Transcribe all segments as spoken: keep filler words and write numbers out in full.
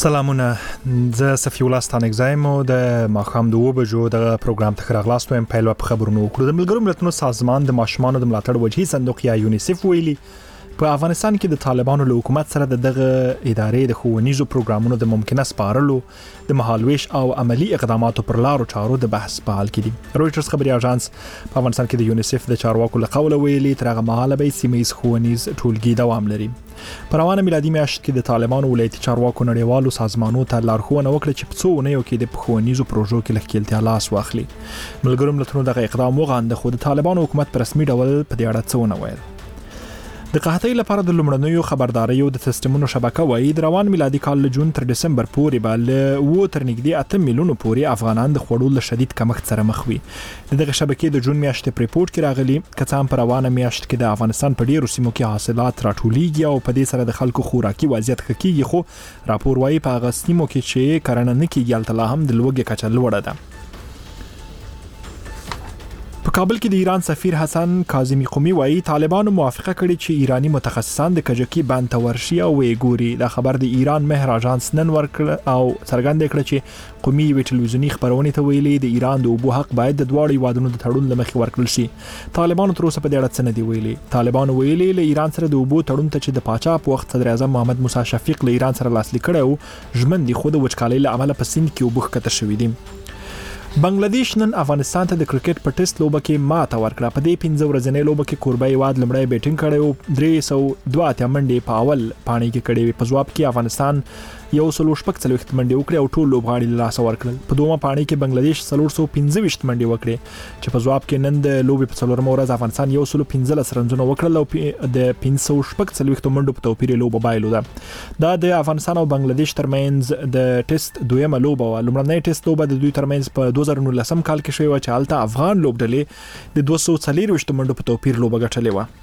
سلامونه زه صفی الله ستانکزایم او د ماخام دوه بجو د پروګرام ته راغلاستو ام په لوب خبرونو وکړو د ملګرو ملتونو سازمان د ماشومان د ملاتړ وجهي صندوق یا یونیسف ویلي په افغانستان کې د طالبانو له حکومت سره دغه ادارې د ښوونیزو پروګرامونو د ممکنه سپارلو د مهالويش او عملی اقداماتو پر لارو چارو د بحث په حال کې دي. رويټرز خبري اژانس په افغانستان کې د یونیسف د چارواکو له قوله ویلي تر هغه مهاله به سیمه‌ییز ښوونیز ټولګي دوام لري. په روانه میلادي میاشت کې د طالبانو ولایتي چارواکو نړیوالو سازمانونو ته لارښوونه وکړه چې په څو اونیو کې د ښوونیزو پروژو کې لکهلتیا لاس واخلي. ملګرو ملتونو دغه اقدام وغانده خو د طالبانو حکومت په رسمي ډول په دې اړه څه ونه ویل. د قحطۍ لپاره د لومړنیو خبرداريو د سیستمونو شبکه وایي د روان میلادي کال له جون تر دسمبر پورې به و تر نږدې اته میلیونو پورې افغانان د خوړو له شدید کمښت سره مخ وي. دغه شبکې د جون میاشتې په ریپورت کې راغلي کڅام په روانه میاشت کې د افغانستان په ډیرو سیمو کې حاصلات راټولېږي او په دې سره د خلکو خوراکي وضعیت ښه کیږي، خو راپور وایي په هغه سیمو کې چې کرنه نه کیږي هلته لا هم د لوږې کچه لوړه ده. په کابل کې د ایران سفیر حسن کاظمی قومي وایي طالبانو موافقه کړې چې ایرانی متخصصان د کجکی بند ته ورشي او وګوري. دا خبر د ایران مهر اژانس نن ورکړ او څرګند کړ چې قومي وی ټلویزیونی خبرونه ته ویلي د ایران د اوبو حق باید د دواړو وادونو د تړون لمخې ورکړل شي. طالبانو تر اوسه په دې اړه څه نه دی ویلي. طالبانو ویلي له ایران سره د اوبو تړون ته چې د پاچا په وخت صدر اعظم محمد موسی شفیق له ایران سره لاسلیک کړو ژمن دي خو د وچکالۍ له امله په سیند کې اوبو ښکته شوې دي. بنگلاديش نن افغانستان ته د کرکټ په ټیسټ لوبه کې ماته ورکړه. په دې پنځه ورځې لوبه کې کوربه هیواد لمړی بیټینګ کړی او درې سوه دوه اتیا منډې په اول پاڼې کې کړې وې. په ځواب کې افغانستان یو سل شپږ څلوېښت منډې وکړې او ټول لوبغاړي له لاسه ورکړل. په دومره پاڼې کې بنگلاديش څلور سوه پنځه ویشت منډې وکړې چې په ځواب کې نن د لوبې په څلورمه ورځ افغانستان یو سل پنځلس رنزونه وکړل او د پنځه سوه شپږ څلوېښت منډو په توپیر لوبه بایلوده. دا د افغانستان او بنگلاديش ترمنځ د ټیسټ دویمه لوبه و. لومړنۍ ټیسټ لوبه د دوی ترمنځ په دوه زره نولسم کال کې شوی و چې هلته افغان لوبډلې د دوه سوه څلوېښت منډو په توپیر لوبه ګټلې و.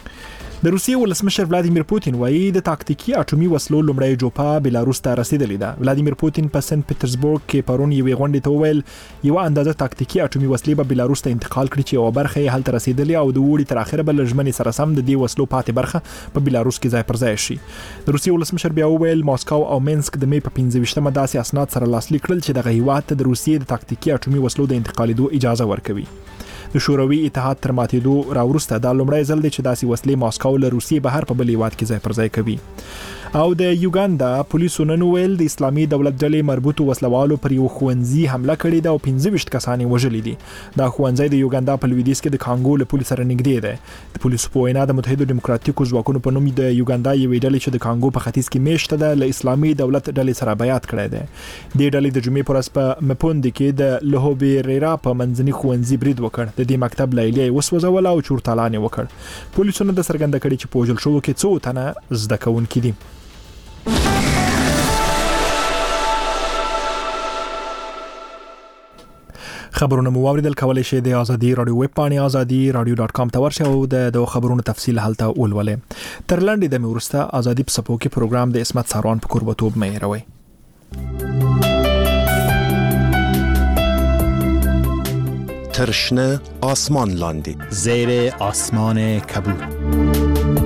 د روسیې ولسمشر ولادیمیر پوتین وایي د تاکتیکي اټومي وسلو لومړی جوپه بلاروس ته رسیدلې ده. ولادیمیر پوتین په سنت پټرزبورګ کې پرون یوې غونډې ته وویل یو اندازه تاکتیکي اټومي وسلې به بلاروس ته انتقال کړي چې یو برخه یې هلته رسیدلې او د وړي تر اخره به لژمنې سره سم د دې وسلو پاتې برخه په بلاروس کې ځای پر ځای شي. د روسیې ولسمشر بیا وویل ماسکو او مینسک د مې په پنځه ویشتمه داسې اسناد سره لاسلیک کړل چې دغه هیواد ته د روسیې د تاکتیکي اټومي وسلو د انتقالېدو اجازه ورکوي. د شوروي اتحاد تر ماتېدو راوروسته دا لومړی ځل دی چې داسې وسلې ماسکو له روسیې بهر په بل هیواد کې ځای پر ځای کوي. او د یوګاندا پولیسو نن ویل د اسلامي دولت ډلې مربوطو وسلوالو پر یو ښوونځي حمله کړې ده او پنځه ویشت کسان یې وژلي دي. دا ښوونځی د یوګاندا په لویدیځ کې د کانګو له پولې سره نږدې دی. د پولیسو په وینا د متحدو دیموکراتیکو ځواکونو په نوم د یوګاندا یوې ډلې چې د کانګو په ختیځ کې میشته ده له اسلامي دولت ډلې سره بیعت کړی دی. دې ډلې د جمعې پر ورځ په مپوند کې د لهوبیریرا په منځني ښوونځي برید وکړ. د دې مکتب لیلیه یې وسوځوله او چورتالان یې وکړ. پولیسو نه د څرګنده کړي چې په وژل شوو کې څو تنه زده کوونکي دي. خبرونه مو واوریدل. کولای شئ د ازادي رادیو ویب پاڼې ازادي رادیو ډاټ کام ته ورشئ او د خبرونو تفصیل هلته ولولئ. تر لنډې دمې وروسته ازادي په څپو کې پروګرام د عصمت ساروان په کوربتوب مې هېروئ. ترشنه آسمان لاندې زیر آسمان کبود.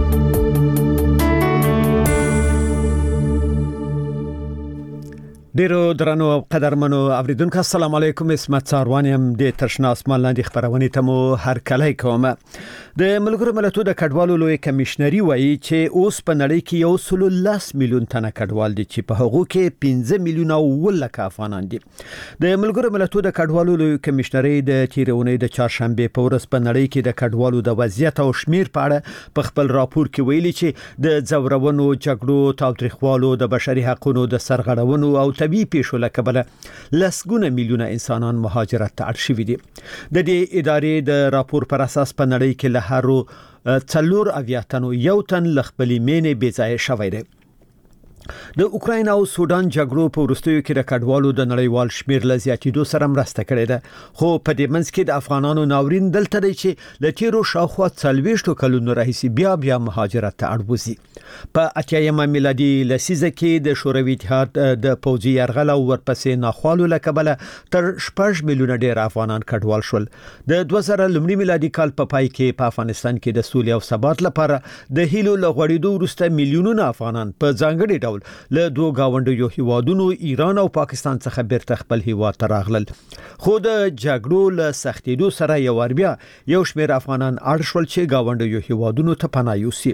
ډیرو درنو او قدرمنو اوریدونکو السلام علیکم. عصمت ساروان يم د ترشنه اسمان لاندې خبرونه ته مو هر کله کوم. د ملګرو ملتونو د کډوالو لوی کمشنري وایي چې اوس په نړۍ کې یو سل لس میلیون تنه کډوال دي چې په هغو کې پنځه میلیونه ولک افغانان دي. د ملګرو ملتونو د کډوالو لوی کمشنري د تیرونې د چهارشنبه په ورځ په نړۍ کې د کډوالو د وضعیت او شمیر په اړه په خپل راپور کې ویلي چې د ځورونو جګړو تاوتریخوالو د بشري حقوقو د سرغړونو او طبيعي پیښو له کبله لسګونه میلیونه انسانان مهاجرت ته اړ شوي دي. د دې ادارې د راپور پر اساس په نړۍ کې له هرو څلور اویا تنو یو تن لخپلې مینې بې ځایه شوی دی. د اوکراین او سودان جګړو په وروستیو کې د کډوالو د نړیوال شمیر له زیاتېدو سره مرسته کړې ده، خو په دې منځ کې د افغانانو ناورین دلته دی چې له تیرو شاوخوا څلوېښتو کلونو راهیسې بیا بیا مهاجرت ته اړ وځي. په اتیایمه میلادي لسیزه کې د شوروي اتحاد د پوځي یرغل او ورپسې ناخوالو له کبله تر شپږ میلیونه ډیر افغانان کډوال شول. د دوه زره لومړي میلادي کال په پای کې په افغانستان کې د سولې او ثبات لپاره د هیلو له غوړېدو وروسته میلیونونه افغانان په ځانګړي ډول ډول له دوه گاونډیو هیوادونو ایران او پاکستان څخه بیرته خپل هیواد ته راغلل. خو د جګړو له سختېدو سره یو بیا یو شمېر افغانان اړ شول چې گاونډیو هیوادونو ته پناه یوسي.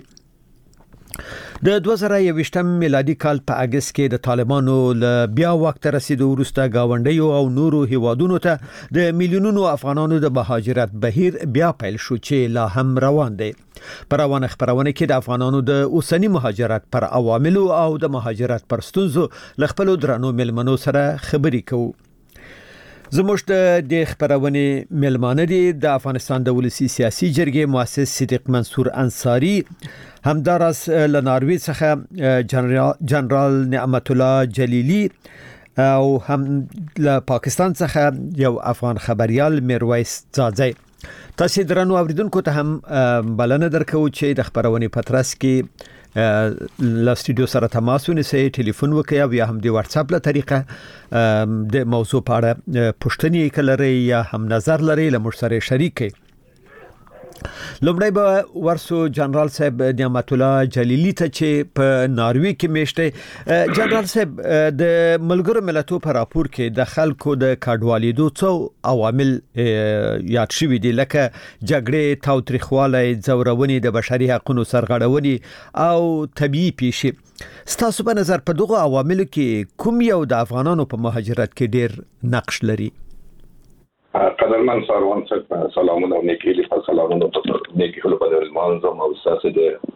د دوه زره یوویشتم میلادي کال په اگست کې د طالبانو له بیا وخت رسیدو وروسته گاونډیو او نورو هیوادونو ته د میلیونونو افغانانو د مهاجرت بهیر بیا پیل شو چې لا هم روان دی. پر روانه خبرونه کې د افغانانو د اوسنی مهاجرت پر عواملو او د مهاجرت پر ستونزو ل خپل درنو ملمنو سره خبرې کوو. زموږ د خبرونه ملمانه دي د افغانستان د ولسی سیاسي جرګې مؤسس صدیق منصور انصاری، همدارس له ناروی څخه جنرال نعمت الله جلیلی او هم له پاکستان څخه یو افغان خبريال میرویس ځاځي. تاسو درنو اوریدونکو ته هم بلنه درکو چې د خبرونه پترس کې له سټوډیو سره تماس ونیسئ، ټلیفون وکړئ او یا هم د واتس اپ له طریقه د موضوع په اړه پوښتنې کولای یا هم نظر لري له موږ سره شریک کړئ. لومړی به ورسو جنرال صاحب نعمت الله جلیلی ته چې په ناروی کې میشته. جنرال صاحب د ملګرو ملتونو په راپور کې د خلکو د کډوالېدو څو عوامل یاد شوي دي، لکه جګړې، تاوتریخوالی، ځورونې، د بشري حقوقو سرغړونې او طبيعي پیښې. ستاسو په نظر په دغه عواملو کې کوم یو د افغانانو په مهاجرت کې ډیر نقش لري؟ قدرمن ساروان صاحب سلامونه او نیکی له سلامونه په نیکی له په منظم او اساسه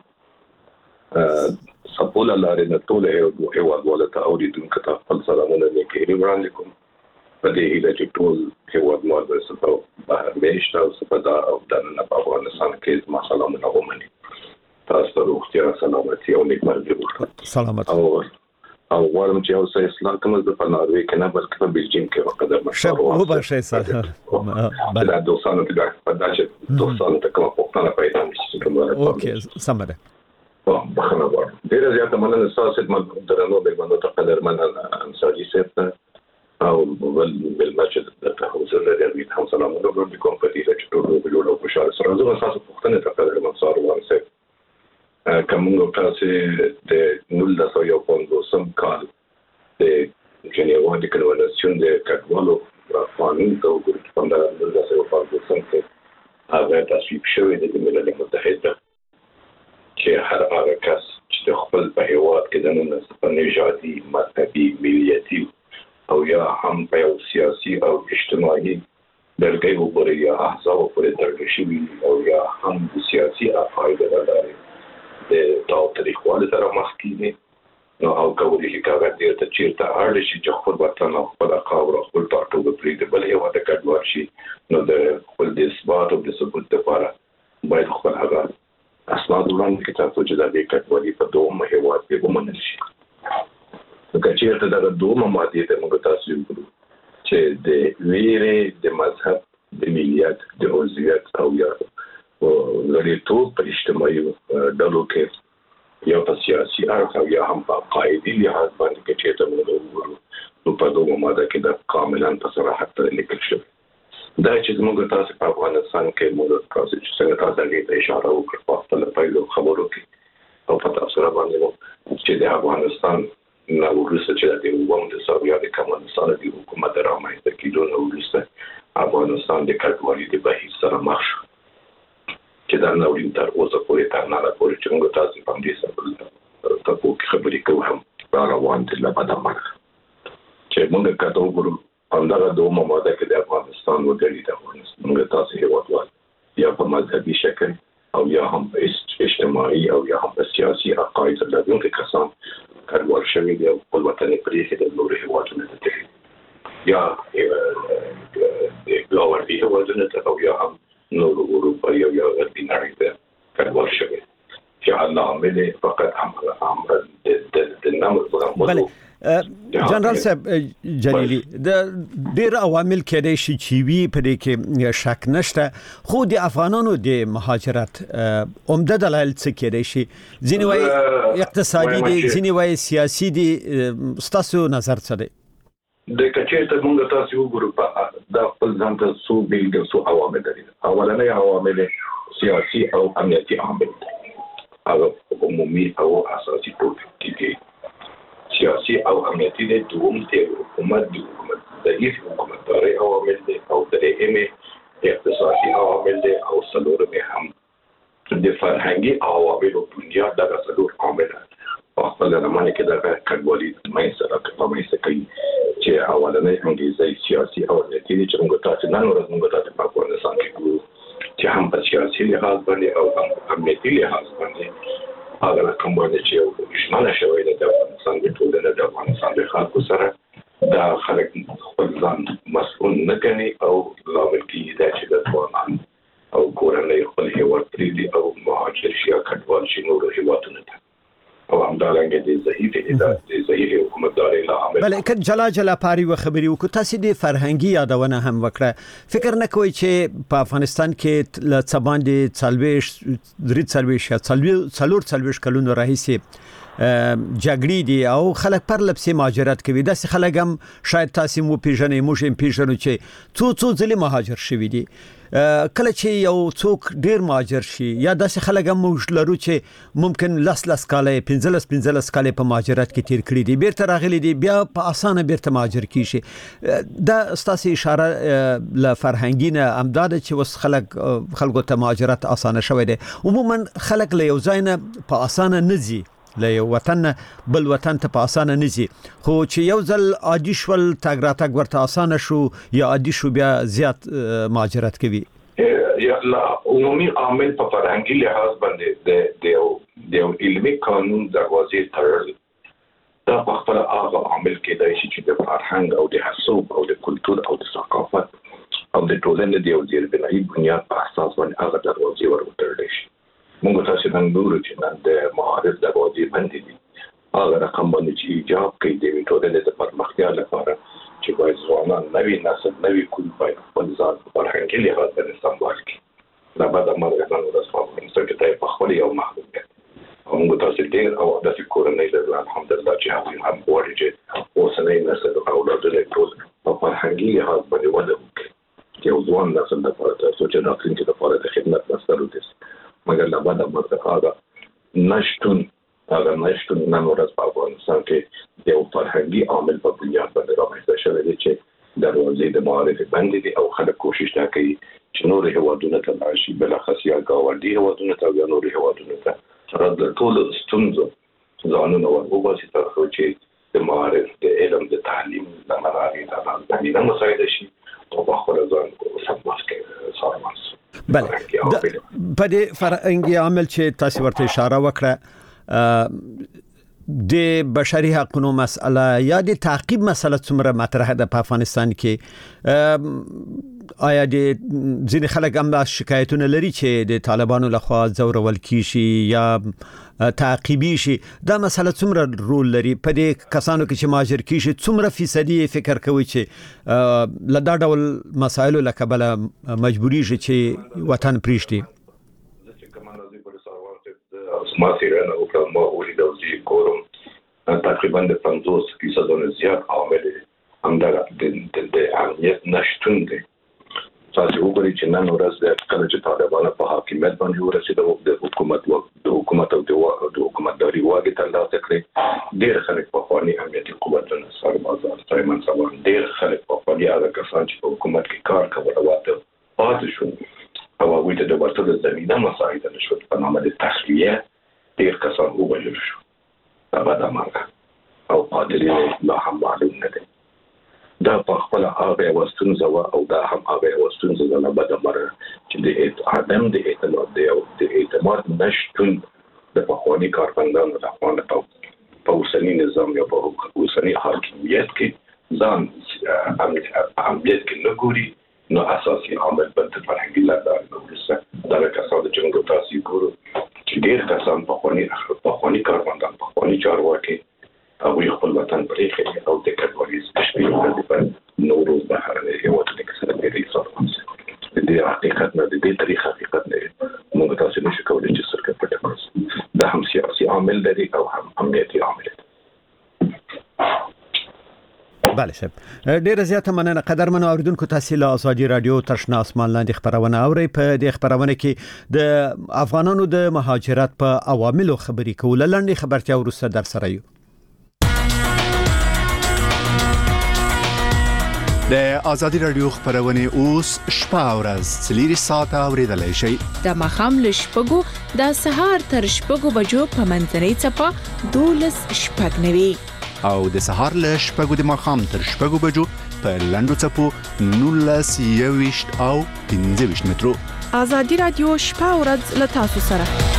د سپول لارې نه ټول هیواد ولته اوریدونکو ته خپل سلامونه نیکی وړاندې کوم. په دې هیله چې ټول هیواد مو د سپو بهر میشته او سپدا او د افغانستان کې ما سلامونه ومني. تاسو ته روغتیا، سلامتی او نیکمرغي وکړه. سلامت او او غواړم چې اوس اسلام کوم د پناروي کې نه بلکې په بلجیم کې وقدر مشروع او بشه سره بل د دوستانو کې د پداشه دوستانو ته کومه پوښتنه پیدا نشي کومه. اوکې سمره او بخنه وړم ډیر زیاته مننه تاسو ته درنو به باندې تقدر مننه انصاری صاحب او بل بل مسجد د حوزه لري هم سلامونه کوم په دې چې ټول به جوړو په شاله سره زه تاسو پوښتنه تقدر منصور وانسه کومو تاسو د نول د سویو پوندوسم کال د جنیوا د کنوانسیون د کډوالو قانون ته وګورئ په نول د سویو پوندوسم کې هغه تصویب شوی د ملل متحده چې هر هغه کس چې د خپل په هیواد کې د نن نژادي، مذهبي، ملیتي او یا هم په سیاسي او اجتماعي درګي وګورئ یا احزاب پورې تړل شوی او یا هم سیاسي افعال لري د تاوتریخوالي سره مخ کیږي، نو او کولی شي کاغذ دې ته چیرته اړ شي چې خپل وطن او خپل قوم او خپل ټاټوبه پرې د بل یو د کډوال شي، نو د خپل د اثبات او د ثبوت لپاره باید خپل هغه اسناد وړاندې کړي چې د دې کډوالي په دوه هیواد کې ومنل شي. که چیرته د دوه ماده ته موږ تاسو وګورو چې د ویرې، د مذهب، د ملیت، د عضویت او یا لړیتوب په اجتماعي ډلو کې یا په سیاسي اړخ او یا هم په قاعدي لحاظ باندې کې چې ته موږ وګورو نو په دوه ماده کې د کاملا په صراحت لیکل شوی. دا چې موږ تاسو په افغانستان کې موږ تاسو چې څنګه تاسو ته اشاره وکړه په خپل پیلو خبرو کې او په تاسو را باندې چې د افغانستان نو ورسته چې د ووم د ساویا د کمانستان د حکومت رامنځته کېدو نو ورسته افغانستان د کډوالۍ د بهیر سره مخ شو چې دا نوړین تر اوسه پورې تر نه راپورې چې موږ تاسو په دې سره تاسو کې خبرې کوو هم روان دي لا بعد ما چې موږ کاته وګورو همدغه دوه ماده کې د افغانستان وګړي د افغانستان موږ تاسو هیواد یا په مذهبي شکل او یا هم په اجتماعي او یا هم په سیاسي عقاید لرونکي کسان کډوال شوي دي او خپل وطن پرې د نورو هیوادونو ته یا د ګاونډي هیوادونو ته او یا هم نور اروپا یا یا غربي نړۍ ته کډوال شوي چې الله عمله فقط هم امر د د نامه بله جنرال صاحب جلیلی د ډیر عوامل کېدای شي چې وی په دې کې شک نشته، خو د افغانانو د مهاجرت عمده دلایل څه کېدای شي؟ ځینې وایي اقتصادي دي، ځینې وایي سیاسي دي، ستاسو نظر څه دی؟ د کچېته موږ تاسو وګورو په د خپل ځان ته څو بیلګې څو عوامل دي. اولنۍ عوامل سیاسي او امنیتي عوامل هغه عمومي او اساسي ټول دي سیاسي او امنیتي د دوم ته حکومت د حکومت ضعیف حکومتداري عوامل دي او درېیمه اقتصادي عوامل دي او څلورمه هم د فرهنګي عواملو بنیاد دغه څلور عوامل په خپل زمانه کې دغه کډوالي مې سره کومه څه کوي چې اولنې انګلیسي سیاسي او امنیتي چې موږ تاسو نن ورځ موږ تاسو په افغانستان کې ګورو چې هم په سیاسي لحاظ باندې او هم امنیتي لحاظ باندې هغه کوم باندې چې دښمنه شوی د افغانستان د ټولنې د افغانستان د خلکو سره دا خلک خپل ځان مسؤل نه کوي او لامل کیږي چې د افغانان او کورنۍ خپل هیواد پریږدي او مهاجر شي او کډوال شي نور هیوادونه ته او همدارنګه د ضعیف ادارې د ضعیف حکومتداري له عامل بل کله جلا جلا پاري و خبري وکړه تاسو د فرهنګي یادونه هم وکړه فکر نه کوئ چې په افغانستان کې ل څباندې څلويش درې څلويش یا څلور څلويش کلونو راهیسي جګړې دي او خلک پر لپسې مهاجرت کوي داسې خلک هم شاید تاسو مو پیژنې مو هم پیژنو چې څو څو ځلې مهاجر شوي دي کله چې یو څوک ډیر مهاجر شي یا داسې خلک هم موږ لرو چې ممکن لاس لاس کاله پنځلس پنځلس کاله په مهاجرت کې تیر کړی دي بیرته راغلي دي بیا په اسانه بیرته مهاجر کیږي دا ستاسو اشاره ل فرهنګي نه امداد چې وس خلک خلکو ته مهاجرت اسانه شوی دي عموما خلک له یو ځای نه په اسانه نزي له یو وطن بل وطن ته په اسانه نزي خو چې یو ځل عادي شول تاګ راتګ ورته اسانه شو یا عادي شو بیا زیات مهاجرت کوي یا لا عمومي عامل په فرهنګي لحاظ باندې د د د علمي قانون دروازې تړل دا په خپل هغه عامل کې دی چې د فرهنګ او د حساب او د کلتور او د ثقافت او د ټولنې د یو ځای بنایي بنیاد په اساس باندې هغه دروازې ورته شي موږ تاسو نن ګورو چې نن د معارف دروازې باندې دي هغه رقم باندې چې ایجاب کوي د ټولنې د پرمختیا لپاره چې باید ځوانان نوي نسل نوي کول باید خپل ځان فرهنګي لحاظ باندې سمبال کړي دا به د مرګ نن ورځ په افغانستان کې په خپل یو محدودیت او موږ تاسو ډېر او د کورنۍ له الحمدلله چې هغه هم غواړي چې اوسنۍ نسل او اولادونه ټول په فرهنګي لحاظ باندې وده وکړي چې یو ځوان نسل د پاره تاسو چې د راتلونکي لپاره د خدمت مسؤل دي مګر لا بعد مرګ هغه نشټون هغه نشټون نن ورځ په افغانستان کې د یو فرهنګي عامل په بنیاد باندې رامنځته شوی دی چې دروازې د معارف باندې دي او خلک کوشش کوي چې نور هیوادونه ته راشي بل خاصه گاونډي هیوادونه ته یا نور هیوادونه ته سره د ټول ستونزو ځانونه ورغوباسي تر څو چې د معارف د علم د تعلیم د مراغي د تعلیم مسایل شي او په خپل ځان سمبال کې سره ماسه بله په دې فرهنګي عامل چې تاسو ورته اشاره وکړه د بشري حقوقو مسله یا د تعقیب مسله څومره مطرح ده په افغانستان کې آیا د ځینې خلک هم شکایتونه لري چې د طالبانو لخوا ځورول کیږي یا تعقیبي شي دا مسله څومره رول لري په دې کسانو کې چې مهاجر کیږي څومره فیصدي فکر کوي چې لدا ډول مسایلو لکبل مجبوری شي چې وطن پریشتي ما سیرانه او ما ولید او چې کوم تقریبا د پنځوس فیصد نه زیات عامل همدغه د د امنیت نشټون دي تاسو وګورئ چې نن ورځ د کله چې طالبان په حاکمیت باندې ورسېدل د حکومت او د حکومت او د حکومتداري واګې ترلاسه کړې ډېر خلک په خواني امنیتي قوتونو سره بازار سایمن سره ډېر خلک په خواني هغه کسان چې په حکومت کې کار کول واته پاتې شو او هغوی ته د ورته د زمینه مساعد نشو په نامه د تخلیه ډېر کسان ووژل شو دا به د مرګ او قادرین لا هم معلوم نه دي دا په خپل هغه وستونزه او دا هم هغه وستونزه نه به د مرګ چې د عدم د اعتماد دی او د اعتماد نشټون د پخواني کارمندانو لخوا په اوسني نظام یا په اوسني حاکمیت کې ځان امنیت کې نه ګوري نو اساسي عامل بل د فرهنګي لاره نورسه دا کسان چې موږ تاسو ګورو چې ډېر کسان په خواني په خواني کارمندان په خواني چارواکي او خپل وطن پرېږي او د کډوالۍ تشکیل په نورو بهرني هیوادونو کې سره ډېر څه د حقیقت نه د دې طریق حقیقت نه موږ تاسو نشو کولای چې سرکټ پټ کړو دا هم سیاسي عامل دی او هم امنیتي عامل دی بله صاحب ډیره زیاته مننه قدرمن اوریدونکو تاسو له ازادي رادیو ترشنا اسمان لاندې خبرونه اورئ په دې خبرونه کې د افغانانو د مهاجرت په عواملو خبرې کول لاندې خبرتیا ورسره در سره یو د ازادي رادیو خبرونه اوس شپه او ورځ څلور ساعته اوریدلای شئ. د مخام له شپږو د سهار تر شپږو بجو په منځنۍ چپه دولس شپږ نوي او د سهار له شپږو د مخام تر شپږو بجو په لندو چپو نولس یويشت او پنځه ویشت مترو. ازادي رادیو شپه او ورځ له تاسو سره.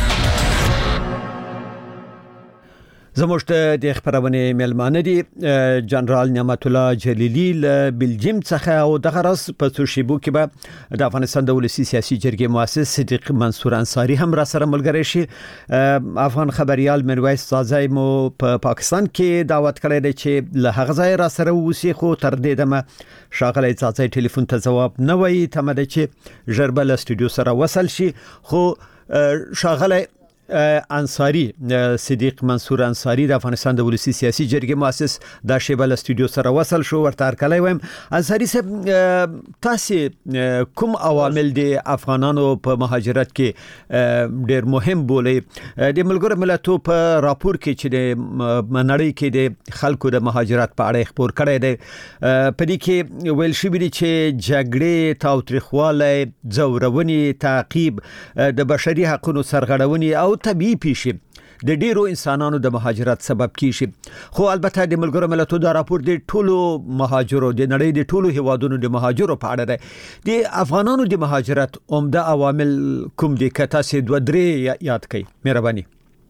زموږ د خبرونه ملمانه دي جنرال نعمت الله جلیلی له بلجیم څخه او دغه راس په سوشیبو کې به د افغانستان د ولسی سیاسي جرګې مؤسس صدیق منصور انصاری هم را سره ملګری شي. افغان خبريال میرویس سازای مو په پا پاکستان کې دعوت کړی دی چې له هغه ځای را سره وسی خو تر دې دمه شاغلی سازای ټلیفون ته جواب نه وایي تمه ده چې ژربل استودیو سره وصل شي. خو شاغلی انصاری صدیق منصور انصاری د افغانستان د ولسی سیاسي جرګې مؤسس د شیبل استودیو سره وصل شو. ورته ارکلای ویم انصاری صاحب تاسو کوم عوامل د افغانانو په مهاجرت کې ډیر مهم بولي؟ د ملګرو ملتونو په راپور کې چې د منړی کې د خلکو د مهاجرت په اړه خبر کړی دی په دې کې ویل شوی دی چې جګړې تاوتریخواله زورونی تعقیب د بشري حقوقو سرغړونې او طبيعي پیښې د ډیرو انسانانو د مهاجرت سبب کیږي. خو البته د ملګرو ملتونو د راپور د ټولو مهاجرو د نړۍ د ټولو هیوادونو د مهاجرو په اړه دی. د افغانانو د مهاجرت عمده عوامل کوم دي که تاسو دوه درې یاد کړئ مهرباني.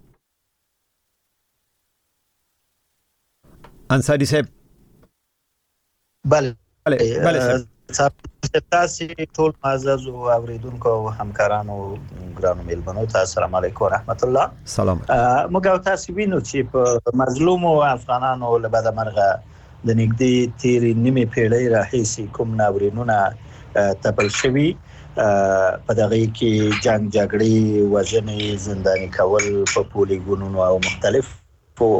انصاری صاحب بله بله بله تاسو ټول معزز او اوریدونکو او همکارانو ګرانو میلمنو ته السلام علیکم ورحمت الله. سلام. موږ تاسو وینو چې په مظلوم او افغانانو له بده مرغه د نږدې تیر نیمه پیړۍ راهیسي کوم ناورینونه تپل شوي په دغه کې جنگ جګړې وژنې زنداني کول په پولیګونو او مختلفو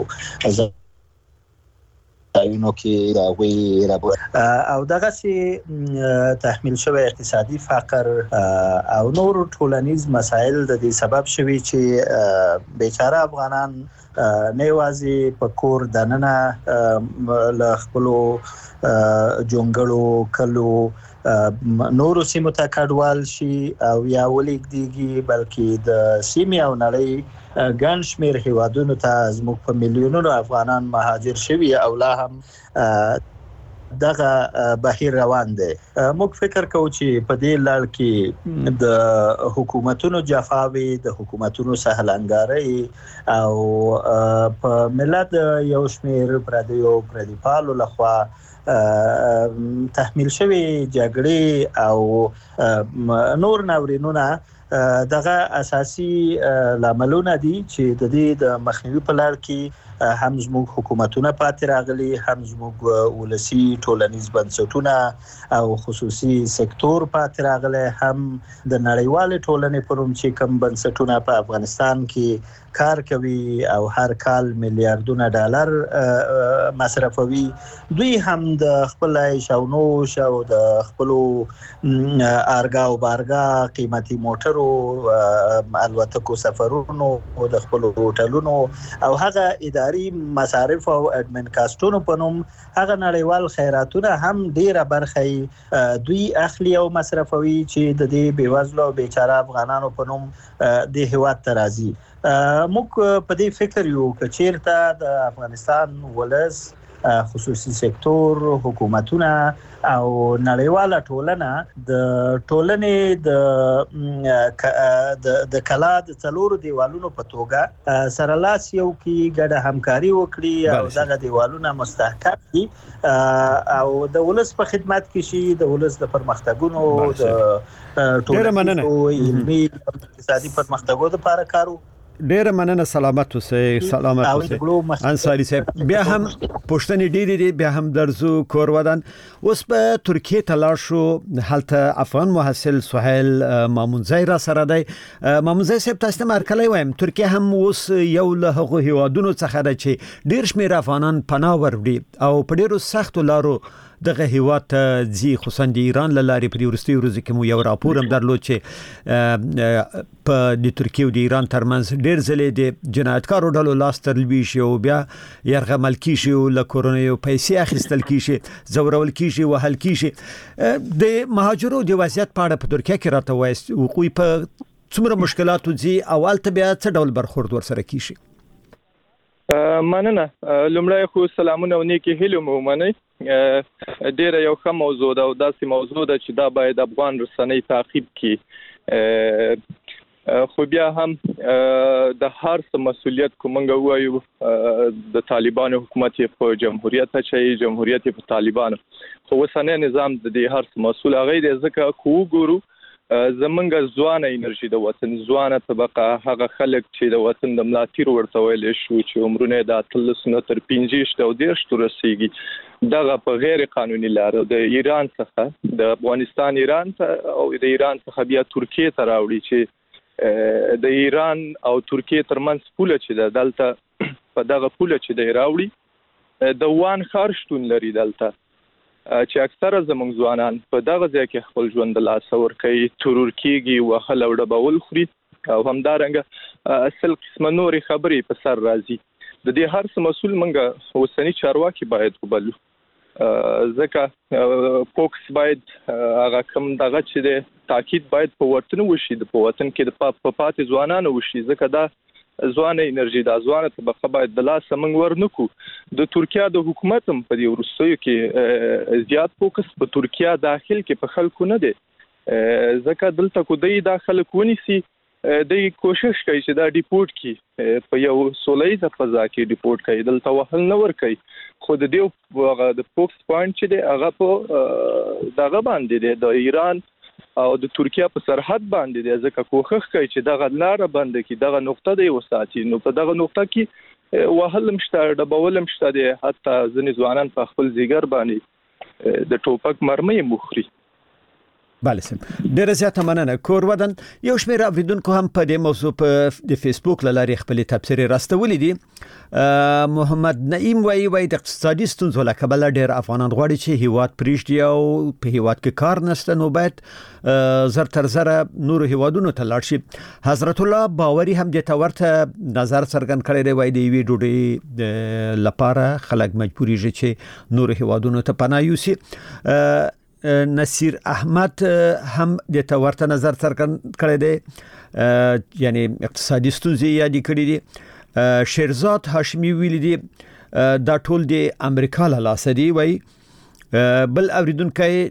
داینو کې راوي رابو او دغه سي تحمیل شوی اقتصادي فقر او نور ټولنیز مسایل د دې سبب شوی چې بیچاره افغانان نیوازي په کور دننه له خپل جونګړو کلو نور سیمو ته کډوال شي او یا ولیک دیږي بلکې د سیمې او نړۍ ګڼ شمېر هیوادونو ته زموږ په میلیونونو افغانان مهاجر شوي او لا هم دغه بهیر روان دی. موږ فکر کوو چې په دې لړ کې د حکومتونو جفاوي د حکومتونو سهلنګاري او په ملت یو شمېر پردیو پردیپالو لخوا تحمیل شوی جګړې او نور ناورینونه دغه اساسي لاملونه دي چې د دې د مخنیوي په لار کې هم زموږ حکومتونه پاتې راغلي هم زموږ ولسی ټولنیز بنسټونه او خصوصي سکتور پاتې راغلي هم د نړیوال ټولنې پروم چې کوم بنسټونه په افغانستان کې کار کوي او هر کال میلیارډونه ډالر مصرفوي دوی هم د خپل شاونو شاو د خپل ارګا او بارګا قیمتي موټرو الوتکو سفرونو او د خپل هوټلونو او هغه اداري مصارف او اډمن کاستونو په نوم هغه نړیوال خیراتونه هم ډیره برخه دوی اخلي او مصرفوي چې د دې بیوزلو بیچاره افغانانو په نوم د هیواد ترازی. موږ په دې فکر یو چې چیرته د افغانستان ولس خصوصي سکتور حکومتونه او نړیواله ټولنه د ټولنې د د کلا د څلورو دیوالونو په توګه سره لاس یو کې ګډه همکاري وکړي او دغه دیوالونه مستحکم کړي او د ولس په خدمت کې شي د ولس د پرمختګونو د ټولنې علمي اقتصادي پرمختګونو لپاره کارو. ډېر مننه سلامت اوسئ سلامت اوسئ انصاری صاحب. بیا هم پښتنې ډېرې دي بیا هم درزو کور ودان اوس په ترکیه ته لاړ شو هلته افغان محصل سهیل مامونزی را سره دی. مامونزی صاحب تاسو ته مرکلی وایم ترکیه هم اوس یو له هغو هیوادونو څخه ده چې ډېر شمېر افغانان پناه وروړي او په ډېرو سختو لارو دغه هیواد ته ځي، خصوصا د ایران له لارې. په وروستي ورځو کې مو یو راپور هم درلود چې په د ترکیه او د ایران ترمنځ ډېر ځلې د جنایتکارو ډلو لاس تړل شي او بیا یرغمل کیږي او له کورنیو پیسې اخیستل کیږي، زورول کیږي، وهل کیږي. د مهاجرو د وضعیت په اړه په ترکیه کې راته وایي وقوع په څومره مشکلاتو ځي او البته بیا څه ډول برخورد ورسره کیږي؟ مننه. لومړی خو سلامونه او نیکی هیلې مو ومنئ. ډیره یو ښه موضوع ده او داسې موضوع ده چې دا باید افغان رسنۍ تعقیب کړي. خو بیا هم د هر څه مسؤلیت کومنګ وایو د طالبانو حکومت په جمهوریت اچي، جمهوریت په طالبانو، خو وسنه نظام د دې هر څه مسؤل هغه د ځکه خو ګورو زمونږ ځوانه انرژي د وطن، ځوانه طبقه، هغه خلک چې د وطن د ملاتیر ورته ویل شو چې عمرونه د اتلس نه تر پنځه او دېرش تر رسیږي، دغه په غیر قانوني لار د ایران څخه د افغانستان ایران ته او د ایران څخه بیا ترکیه ته راوړي چې د ایران او ترکیه ترمنځ پوله چې د دلته په دغه پوله چې د راوړي د وان خار شتون لري دلته، چې اکثره زموږ ځوانان په دغه ځای کې خپل ژوند د لاسه ورکوي، ترور کېږي، وهل او ډبول خوري او همدارنګه اصل قسمه نورې خبرې په سر راځي. د دې هر څه مسؤل موږ اوسني چارواکي باید وبلو، ځکه فوکس باید هغه کوم دغه چې د تاکید باید په وطن وشي، د په وطن کې د په پاتې ځوانانو وشي، ځکه دا ځوانه انرژي دا ځوانه طبقه باید د لاس موږ ورنکو. د ترکیه د حکومت هم په دې وروستیو کې زیات فوکس په ترکیه داخل کې په خلکو نه دی، ځکه دلته کو دی دا خلک ونیسي، د کوشش کوي چې دا ډیپورټ کی په یو سولېزه فضا کې ډیپورټ کوي، دلته وهل نه ور کوي، خو د دې د فوکس پوینټ چې دی هغه په دغه باندې دی د ایران او د ترکیه په سرحد باندې دی، ځکه کوښښ کوي چې دغه لار باندې کې دغه نقطه دی وساتي. نو په دغه نقطه کې وهل مشته، ډبول مشته دی، حتی ځینې ځوانان په خپل ځیګر باندې د ټوپک مرمۍ مخري. بله سم، ډیره زیاته مننه. کور ودان یو شمېر اوریدونکو هم په دې موضوع په د فیسبوک له لارې خپلې تبصرې راستولې دي. محمد نعیم وایي وایي د اقتصادي ستونزو له کبله ډېر افغانان غواړي چې هیواد پرېږدي او په هیواد کې کار نشته، نو باید زر تر زره نورو هیوادونو ته لاړ شي. حضرت الله باوري هم دې ته ورته نظر څرګند کړی دی، وایي د یوې ډوډۍ لپاره خلک مجبوریږي چې نورو هیوادونو ته پناه یوسي. نصیر احمد هم د تورته نظر څرګند کړی دی، یعنی اقتصادي ستونزې یادې کړې دي. شیرزاد هاشمی ویلي دي دا ټول د امریکا له لاسه دی. وایي بل اوریدونکی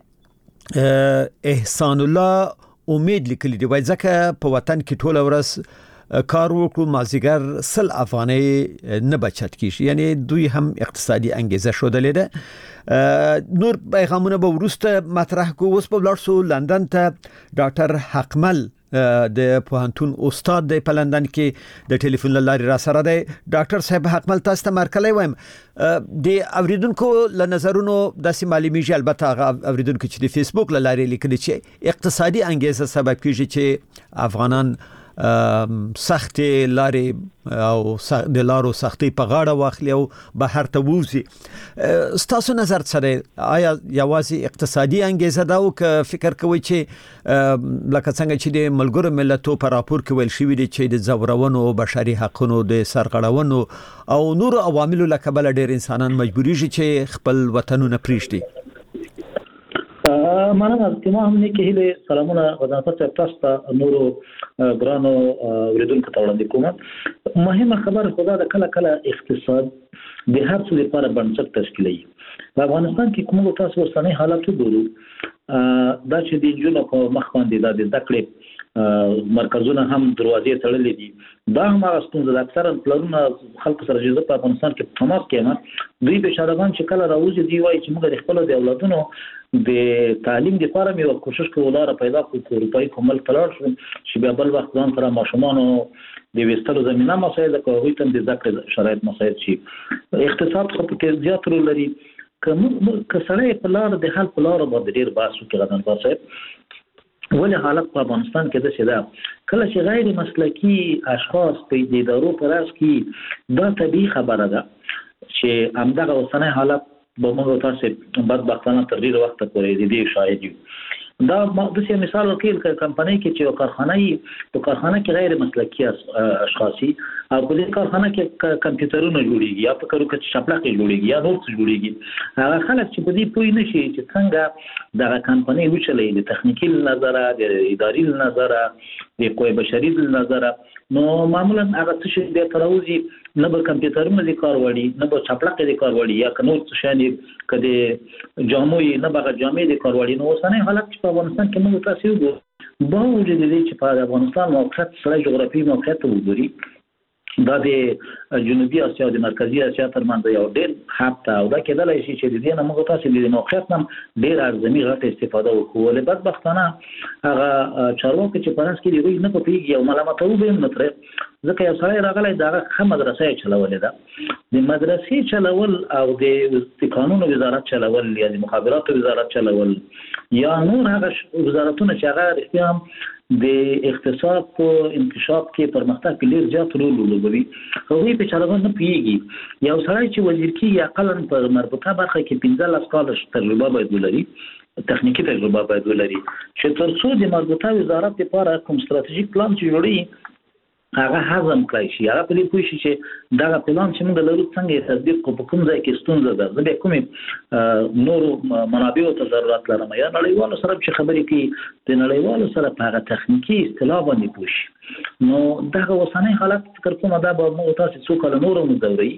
احسان الله امید لیکلی دی، وایي ځکه په وطن کې ټول ورځ کار وکړو مازیګر سل افغانۍ نه بچت کیږي، یعنی دوی هم اقتصادي انګیزه شودلې ده. نور پیغامونه به وروسته مطرح کوو. اوس په ولاړ سو لندن ته. ډاکټر حقمل د پوهنتون استاد دی په لندن کې د ټلیفون له لارې را سره دی. ډاکټر صاحب حقمل تاسو ته مرکلی وایم، د اوریدونکو له نظرونو داسې معلومیږي، البته هغه اوریدونکو چې د فیسبوک له لارې لیکلي چې اقتصادي انګیزه سبب کیږي چې افغانان سخت لارې او د لارو سختي په غاړه واخلي او بهر ته ووزي. ستاسو نظر سره آیا یوازې اقتصادي انګیزه ده او که فکر کوئ چې لکه څنګه چې د ملګرو ملتونو په راپور کې ویل شوی دی چې د زورونو، بشري حقوقو، د سرغړونو او نورو عواملو له کبله ډېر انسانان مجبوریږي چې خپل وطنونه پرېږدي؟ مننه. ما هم نیکې هیلې سلامونه غزنفر صاحب تاسو ته نورو ګرانو اوریدونکو ته وړاندې کوم. مهمه خبره خو دا ده کله کله اقتصاد د هر څه لپاره بنسټ تشکیلوي. په افغانستان کې کومو تاسو ورسنۍ حالات وګورو، دا چې د نجونو په مخ باندې دا د زده کړې مرکزونه هم دروازې تړلې دي، دا هم هغه ستونزه ده. اکثرا پلرونه خلکو سره چې په افغانستان کې په تماس کې یم، دوی بېچارهګان چې کله راوځي دوی وایي چې موږ د خپلو د اولادونو د تعلیم دپاره مې یوه کوشش کوو لاره پیدا کړو چې اروپایي کومل ته لاړ شو چې بیا بل وخت ځان سره ماشومانو د ویستلو زمینه مساعد که هغوی ته د زده کړې شرایط مساعد شي. اقتصاد خو پکې زیات رول لري. که سړی په لاره د حل په لاره باندې ډېر بحث وکړي غضنفر صاحب، ولې حالت په افغانستان کې داسې ده کله چې غیر مسلکي اشخاص په د ادارو په راس کې، دا طبیعي خبره ده چې همدغه اوسنی حالت به موږ تاسو بدبختانه تر ډیره وخت پورې د دې شاهد یو. دا د څه مثال وکیل کمپنۍ کې چې کارخانه یې په کارخانه کې غیر مسلکي اشخاصي او په دې کارخانه کې کمپیوټرونه جوړیږي یا په کارو کې چپلاخي جوړیږي یا نور څه جوړیږي. هغه خلک چې په دې پوه نه شي چې څنګه دا کمپنۍ وچلې د تخنیکی نظره د اداري نظره د قوی بشري نظره نو معمولا هغه څه چې د تراوزي نه به کمپیوټرونه د کار وړي نه به چپلاخي د کار وړي یا کنو څه شانې کده جاموي نه به جامې د کار وړي. نو اوسنۍ حالت په افغانستان کې موږ تاسو وګورئ با وجود دې چې په افغانستان موقعیت سره جغرافي موقعیت وګوري دا د جنوبي اسیا او د مرکزی اسیا ترمنځ یو ډېر هفته او دا کېدلای شي چې د دې نه موږ تاسو د موقعیت نم ډېر ارزمي غټه استفاده وکړو. ولې بدبختانه هغه چارواکي چې پرانس کې دی نه پېږي او ملامتو به نه تر ځکه یو سړی راغلی دا خه مدرسې چلولې ده د مدرسې چلول او د قانون وزارت چلول یا د مخابرات وزارت چلول یا نور هغه وزارتونه چې هغه اختیار د اقتصاد په انکشاف کې پرمختګ کې ډېر زیات رول لوبوي. هغوی په چارواکو نه پیږي یو سړی چې وزیر کې یا قلن په مربوطه برخه کې پنځه لس کال تجربه باید ولري تخنیکی تجربه باید ولري چې تر څو د مربوطه وزارت لپاره کوم ستراتیژیک پلان چې جوړي هغه هضم کړی شي هغه په دې پوه شي چې دا پلان چې موږ لرو څنګه تطبیق کو په کوم ځای کې ستونزه ده زه به کومې نور منابعو ته ضرورت لرم یا نړیوالو سره چې خبرې کوي د نړیوالو سره په هغه تخنیکی اصطلاح باندې پوه شي. نو دا اوسنۍ حالت فکر کوم دا به موږ تاسو څو کال نور مزوري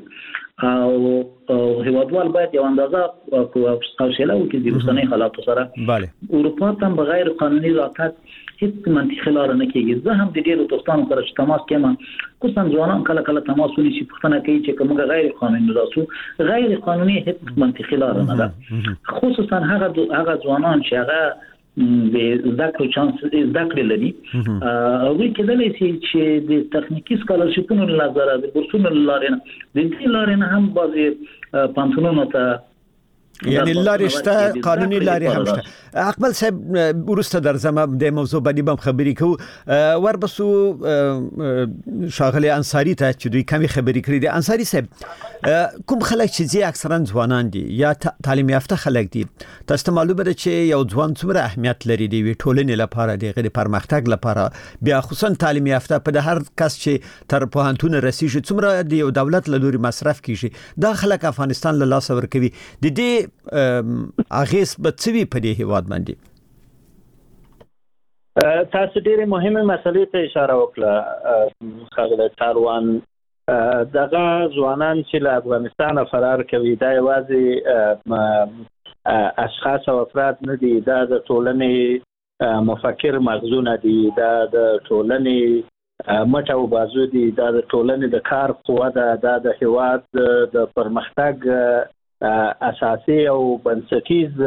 او هیوادوال باید یو اندازه حوصله وکړي د اوسنۍ حالات سره. بله اروپا ته بغیر قانوني راتګ هیڅ منطقي لار نه کېږي. زه هم د ډیرو دوستانو سره چې تماس کوم خصوصا ځوانان کله کله تماس ونیسي پوښتنه کوي چې کومه غیر قانوني راسو غیر قانوني هیڅ منطقي لار نه ده. خصوصا هغه هغه ځوانان چې هغه د زده کړو چانس زده کړې لري او وی کېدلی شي چې د تخنیکی سکالرشپونو له نظره د بورسونو لارې نه د دې لارې نه هم بعضې پانتونونو ته یعنی لارې شته قانوني لارې هم شته. اقبال صاحب ورسته درځم د موضوع باندې بم خبرې کوو وربسو شاغلی انصاری ته چې دوی کمی خبرې کړې دي. انصاری صاحب کوم خلک چې زی اکثرا ځوانان دي یا تعلیم یافته خلک دي تاسو ته معلومه ده چې یو ځوان څومره اهمیت لري دی وی ټولنې لپاره د غیر پرمختګ لپاره بیا خصوصا تعلیم یافته په د هر کس چې تر پوهنتون رسیږي څومره د یو دولت له لوري مصرف کیږي دا خلک افغانستان له لاس ورکوي. د دې اغیز به څه په دې هیواد باندې؟ تاسو ډېرې مهمه مسلې ته اشاره وکړه خغله تاروان دغه ځوانان چې له افغانستان فرار کوي دا یوازې اشخاص او افراد نه دي دا د ټولنې مفکر مغزونه دي دا د ټولنې مټ او بازو دي دا د ټولنې د کار قوه ده دا د هیواد د پرمختګ اساسي او بنسټیز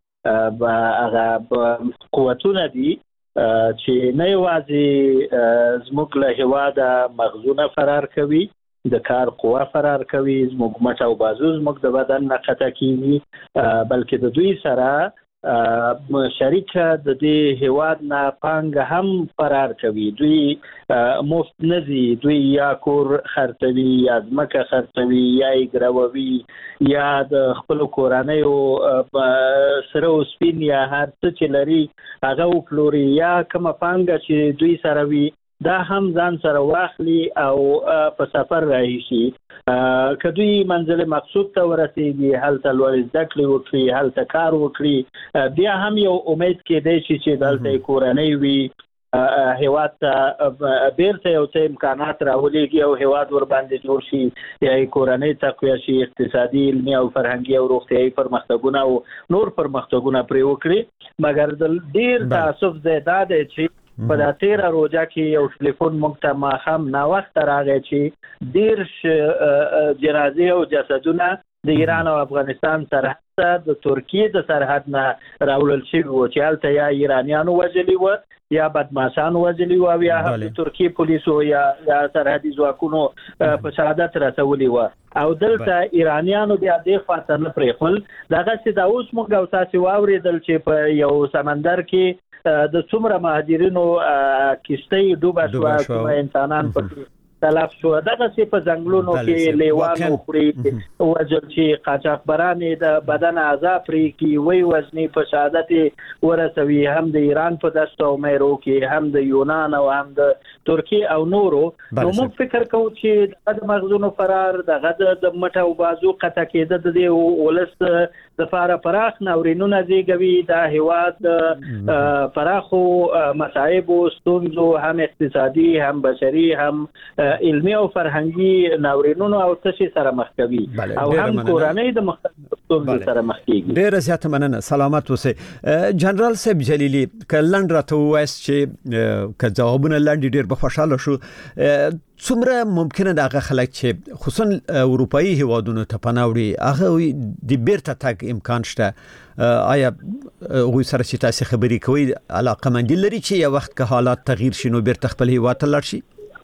هغه قوتونه دي چې نه یوازې زموږ له هیواده مغزونه فرار کوي د کار قوه فرار کوي زموږ مټ او بازو زموږ د بدن نه قطع کیږي بلکې د دوی سره شریک د دې هیواد نه پانګه هم فرار کوي. دوی مفت نه دي دوی یا کور خرڅوي یا ځمکه خرڅوي یا یې ګرووي یا د خپلو کورنیو سره او سپین یا هر څه چې لري هغه وپلوري یا کومه پانګه چې دوی سره وي دا هم ځان سره واخلي او په سفر راشي. که دوی منزل مقصود ته ورسېږي هلته لوړ زده کړې وکړي هلته کار وکړي بیا هم یو امید کېدی شي چې دلته کورنۍ وي هیواد ته بیرته یو څه امکانات راولېږي او هیواد ورباندې جوړ شي یا یې کورنۍ تقویه شي اقتصادي علمي او فرهنګي او روغتیایي پرمختګونه او نور پرمختګونه پرې وکړي. مګر د ډېر تاسف ځای دا دی چې په دا تیره روزه کې یو ټلیفون موږ ته ماښام ناوخته راغی چې دېرش جنازې او جسدونه د ایران او افغانستان سرحد ته د ترکیې د سرحد نه راوړل شوي وو چې هلته یا ایرانیانو وژلي وو یا بدمعشانو وژلي وو یا هم د ترکیې پولیسو یا سرحدي ځواکونو په شهادت رسولي وو او دلته ایرانیانو بیا دې خواته نه پرېښول. دغسې دا اوس موږ او تاسې واورېدل چې په یو سمندر کې د څومره مهاجرینو کشتۍ ډوبه شوه کومه انسانان پکې تلف شو دغه څه په ځنګلونو کې لیوانو خوري وجل چې قاچاقبران د بدن اعضاء پرې کی وی وزنی په شهادت ورسوي هم د ایران په دشت او میرو کې هم د یونان او هم د ترکیه او نورو نو موږ فکر کوو چې د مغزونو فرار دغه د مټ او بازو قطع کېده د ولس د فار پراخ ناورینونه زیږوي د هیواد پراخو مصائب او ستونزو هم اقتصادي هم بشري هم علمي او فرهنګي ناورینونو او تشي سره مخ کوي او هم کورنۍ د مختلفو ستونزو سره مخ کیږي. ډیر زیات مننه سلامت اوسئ. جنرال صاحب جلیلی کلند راته وایس چې که جوابونه لاندې ډیر به خوشاله شو څومره ممکنه د هغه خلک چې خصوصا اروپאי هیوادونو ته پناوړي هغه د بیرته تګ امکان شته آیا غوي سره چې تاسو خبرې کوي علاقه مندي لري چې یو وخت که حالات تغییر شي نو بیرته خپل هیواد ته لاړ شي؟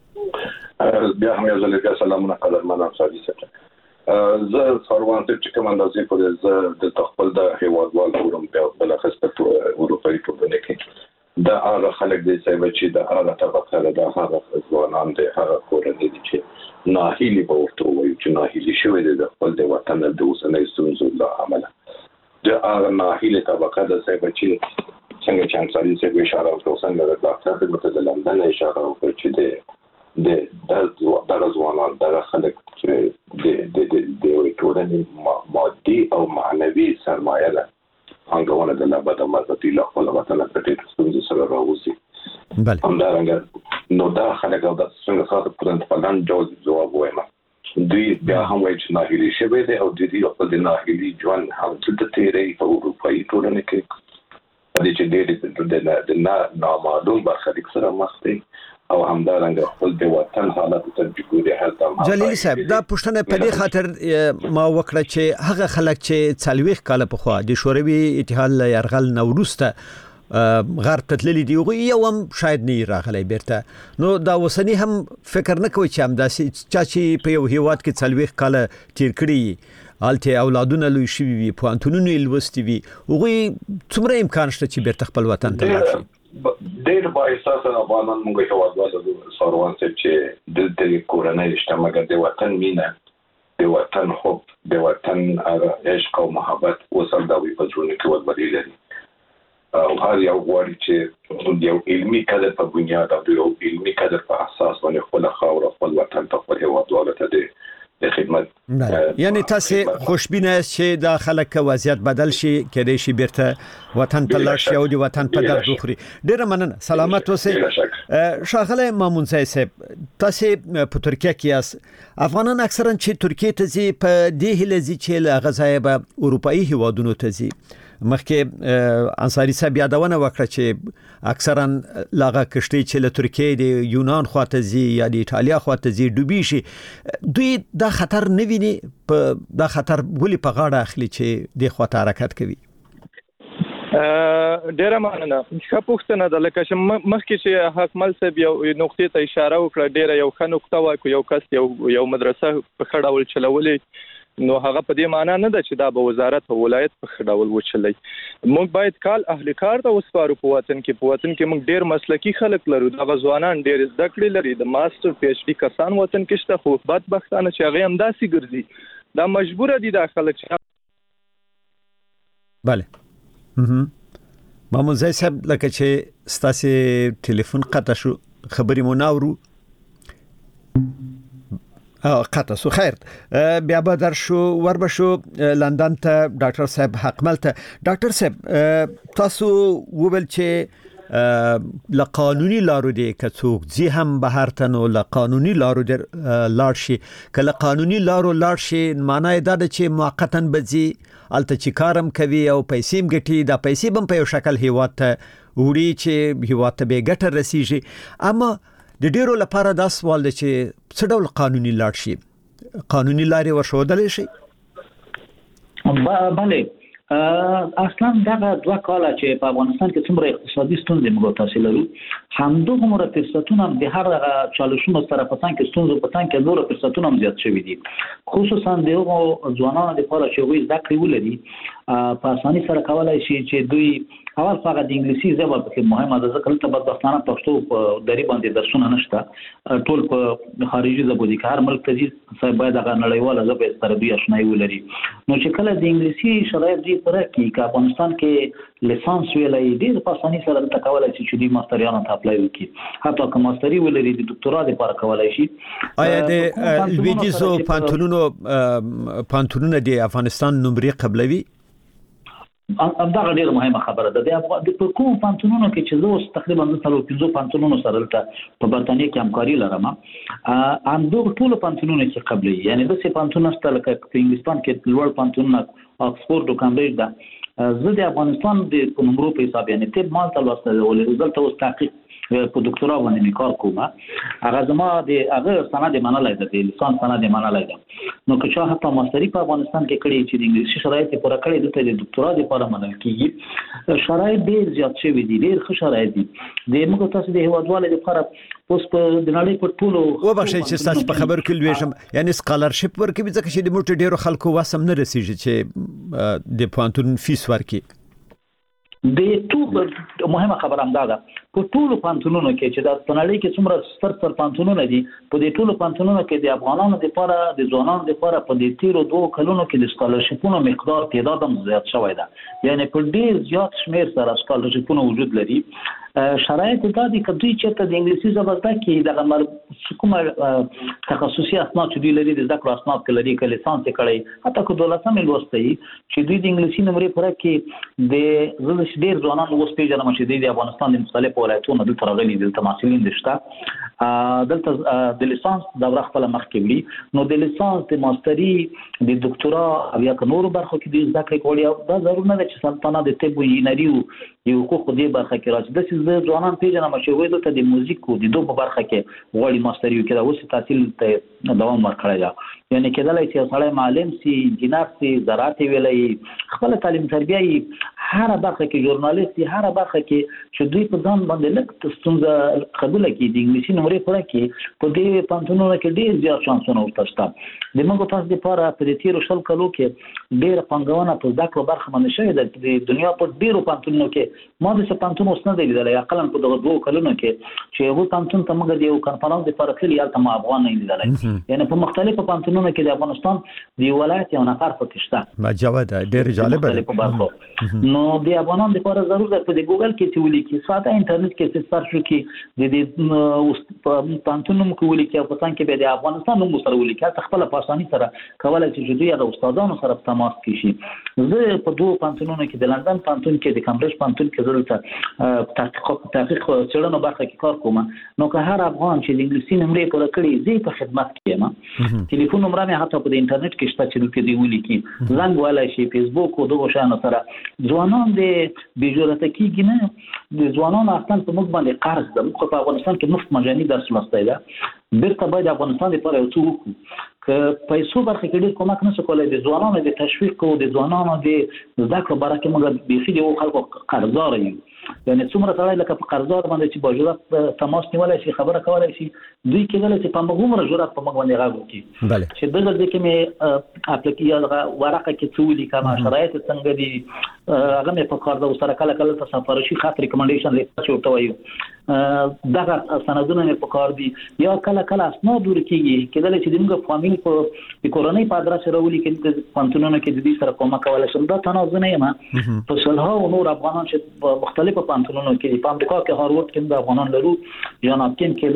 بیا هم یو ځل بیا سلامونه قدرمن افسری صاحب زه څاروان ته چې کوم اندازې پورې زه د خپل د هیوادوال اورم بیا بل خسته اروپאי ټولنه کې دا هغه خلک دي چې د هغه طبقه د هغه ځوانان د هغه کورنۍ دي چې ناهیلي به ورته وایي چې ناهیلي شوی دي د خپل د وطن د اوسنۍ ستونزو له امله د هغه ناهیلي طبقه د چې څنګه چې انصاري څه اشاره وکړه څنګه د ډاکټر خدمت د لندن اشاره وکړه چې د د د ځوانان د خلک چې د د د ټولنې مادي او معنوي سرمایه ده هغه د لابد مزتي له خپل وطن ته د ستونزو سره راوځي. بله همدارنګه نو دا خلک او د څنګه خاطر پرند فلان جواب وایم دوی بیا هم وایي چې ناهیلي شوی دی او د دې خپل د ناهیلي ژوند هم د تیرې په اروپאי ټولنه کې د چې ډېر د نامعلوم برخلیک سره مخ دي او همدارنګه خپل د وطن حالت ته جګوري هلته. جلیل صاحب دا پښتنه په دې خاطر ما وکړه چې هغه خلک چې څلويخ کال په خوا د شوروي اتحاد له يرغل نوروسته غرب تتللی دی یو هم شاید نه راغلی بیرته نو دا وسنی هم فکر نه کوي چې هم داسې چا چې په یو هیواد کې څلويخ کال تیر کړی الته اولادونه لوي شي وي په انټونونو لوستي وي هغه څومره امکان شته چې بیرته خپل وطن ته لاړ شي؟ ډېر با احساس افغانان موږ هیوادوالو سروان چې د دې کورنۍ اجتماعي د وطن مینه د وطن حب د وطن عشق او محبت وسل دا وي په ژوند کې ولري لري او هر یو غواړي چې یو علمي کدر په بنیاد او یو علمي کدر په اساس باندې خپل خاور خپل وطن ته خپل هیوادوالو ته د خدمت. یعنی تاسو خوشبینه چې دا خلک وضعیت بدل شي کېدای شي بیرته وطن ته لاړ شي او د وطن په درد وخوري. ډیره مننه سلامت اوسئ. شاغله مامونزای صاحب تاسو په ترکیه کې یاست افغانان اکثرا چې ترکیه ته ځي په دې هله ځي چې له غزای به اروپאי هیوادونو ته ځي مخکې انصاری صاحب یادونه وکړه چې اکثرا لاغه کشتي چې له ترکیه د یونان خواته ځي یا د ایتالیا خواته ځي ډوبي شي دوی دا خطر نه ویني په دا خطر ولې په غاړه اخلي چې د خواته حرکت کوي؟ ډیره مننه. ښه پوښتنه ده لکه چې مخکې چې حکمل صاحب یو نقطې ته اشاره وکړه ډیره یو ښه نقطه وایي یو کس یو یو مدرسه په ښه ډول چلولې نو هغه په دې معنی نه ده چې دا به وزارت او ولایت په ښه ډول وچلي. موږ باید کال اهل کار ته وسپارو په وطن کې په وطن کې موږ ډیر مسلکی خلک لرو د ځوانان ډیر زده کړې لري د ماستر پی ایچ ډي کسان وطن کې شته خو بدبختانه چې هغه هم داسې ګرځي دا مجبور دي د خلک چې bale مامونزای صاحب لکه چې ستاسو ټلیفون قطع شو خبرې مو ناورو قطع سو خیر بیا به در شو ور به شو لندن ته ډاکټر صاحب حکمل ته. ډاکټر صاحب تاسو وویل چې له قانوني لارو دی که څوک ځي هم بهر ته نو له قانوني لارو دی لاړ شي که له قانوني لارو لاړ شي معنی دا ده چې موقتا به ځي هلته چې کارم کوي او پیسې هم ګټي دا پیسې به په یو شکل هیواد ته وړي چې هیواد ته به ګټه رسیږي. اما د ډیرو لپاره دا سوال دی چې څه ډول قانوني لاړ شي قانوني لارې ورښودلی شي؟ بله اصلا دغه دوه کاله چې په افغانستان کې څومره اقتصادي ستونزې موږ تاسو لرو همدغه فرصتونه هم د هر چالشونو سره په تان کې ستونزو په تان کې نور فرصتونه هم زیات شوي دي خصوصا د ځوانانو لپاره چې وایي زده کړې ولري په اساني سره کولای شي چې دوی اول فقط د انګلیسي ژبه په مهمه ده ځکه چې بدبختانه پښتو په دری باندې درسونه نشته ټول په خارجي ژبه دي هر ملک ته چې باید هغه نړیواله ژبه سره دوی آشنایي ولري نو چې کله د انګلیسي شرایط دي پر کې په افغانستان کې لیسانس ویلای ډیر په اساني سره د کولای شي چې د ماستریانو ته اپلای وکړي حتی که ماستری ولري د ډاکټرا لپاره کولای شي آیا د لویدیزو پانتونونو پانتونونه د افغانستان نمبر قبلوي دا ډیره مهمه خبره ده د په کوم پانتونونو کې چې زه تقریبا د څلور پنځو پانتونونو سره په برتانیې کې همکاري لرم ام دوه ټول پانتونونو چې قبلي یعنی د سه پانتونونو ستل کې په انګلستان کې لوړ پانتونونه اکسفورد او کامبرج ده زه د افغانستان د نمبر په حساب یعنی طب مالته واسطه ولې دلته اوس تحقیق په ډاکټرا باندې کار کوم هغه زما د هغه سند منلای ده د لیسانس سند منلای ده نو که چا حتی ماستری په افغانستان کې کړی چې د انګلیسي شرایط پوره کړی دته د ډاکټرا لپاره منل کیږي شرایط ډیر زیات شوی دي ډیر ښه شرایط دي د موږ تاسو د هیوادوالو لپاره اوس په د نړۍ په ټولو و بخښئ چې تاسو په خبر کې لويشم یعنی سکالرشپ ورکوي ځکه چې د موټ ډیرو خلکو واسم نه رسیږي چې د پانتون فیس ورکي د ټول مهمه خبره هم ده په ټولو پانتونونو کې چې د پنړۍ کې څومره ستر ستر پانتونونه دي په دې ټولو پانتونونو کې د افغانانو لپاره د ځوانانو لپاره په دې تیرو دوه کلونو کې د سکالرشپونو مقدار تعداد هم زیات شوی ده یعنی په ډیر زیات شمیر سره سکالرشپونه وجود لري شرایط دا دي چې دوی چې د انګلیسي ژبه زده کې د غمر کومه تخصصي اسناد چې دوی لري د ذکر اسناد کې لري کله لیسانس کړي حتی که دولسمه لوستي چې دوی د انګلیسي نمبر پر کې د زلش ډیر ځوانان اوس پیژنم چې د افغانستان د مختلفو ولایتونو د ترغلي د تماسلین دشته دلته د لیسانس دوره خپل مخ کې وړي نو د لیسانس د ماستری د ډاکټرا او یا نور برخو کې د ذکر کولې دا ضروري نه ده چې سلطنه د طب او انجینری یو حقوق دی برخه کې راځي د ځوانان پیژنم چې وایي دلته د موزیک او د دوه په برخه کې غوړي ماستری کې دا اوس تحصیل ته دوام ورکړی دا یعنی کېدلای شي سړی معلم سي انجینر سي زراعت ویلای خپل تعلیم تربیه هر برخه کې ژورنالیست هر برخه کې چې دوی په ځان باندې لکه ستونزه قبول کړي د انګلیسي نمبر پر کې په دې پانتونونو کې ډیر زیات شانسونه ورته د موږ تاسو لپاره په دې تیر شل کلو کې ډیر پنګونه په ذکر برخه باندې شوې ده د دنیا په ډیرو پانتونونو کې ما د څه پانتون اوس نه دی لیدلی اقلا په دغه دوه کلونو کې چې یو پانتون ته موږ د یو کنفرانس لپاره کلی یالته ما افغان نه لیدلی یعنی په مختلفو پانتونونو کې د افغانستان د ولایت یو نفر پکې شته ما جواب ډیر جالب دی نو د افغانانو لپاره ضروري ده په ګوګل کې چې ولیکي ساده انټرنیټ کې سرچ وکړي د دې پانتونونو کې ولیکي او په څنګه کې به د افغانستان نوم سره ولیکي خپل په اساني سره کولای شي چې دوی د استادانو سره تماس کړي زه په دوه پانتونونو کې د لندن پانتون کې د کمبرج پانتون کې زلته تحقیق تحقیق چړنو برخه کې کار کوم نو که هر افغان چې د انګلیسي نمبر پر کړی زی په خدمت کې ما ټلیفون نمبر مې حتی په انټرنیټ کې شته چې دوی دی ولیکي زنګ ولای شي فیسبوک او دغه شانو سره ځوانان د بیجورته کېږي نه د ځوانانو اصلا په موږ باندې قرض ده موږ په افغانستان کې مفت مجاني درس لوستای ده بیرته باید افغانستان لپاره یو څه وکړو که پیسو برخه کې ډېر کومک نشو کولای د ځوانانو د تشویق او د ځوانانو د زده کړو برخه موږ بيخي د خلکو قرضدار یو یعنی څومره سړی لکه په قرضدار باندې چې باجوړه تماس نیولای شي خبره کولای شي دوی کېدل چې په مغومره جوړه په مغ باندې راغو کی بله چې دغه د کومه اپلیکیشن ورقه کې څولي کما شرایط څنګه دي هغه مې په کار دا سره کله کله تاسو شي خاطر ریکمنډیشن لیکل چورته وایو دغه سندونه مې په کار دي یا کله کله اسناد ورکیږي کېدل چې دغه فامیل په د کورونی په ادرس راولي کې د پانتونونو کې د دې سره کومه کولای شم دا تناظر نه یم په صلح او نور افغانان چې مختلف په پانتونونو کې په امریکا کې هاروارد کې د افغانان لرو جناب کې کې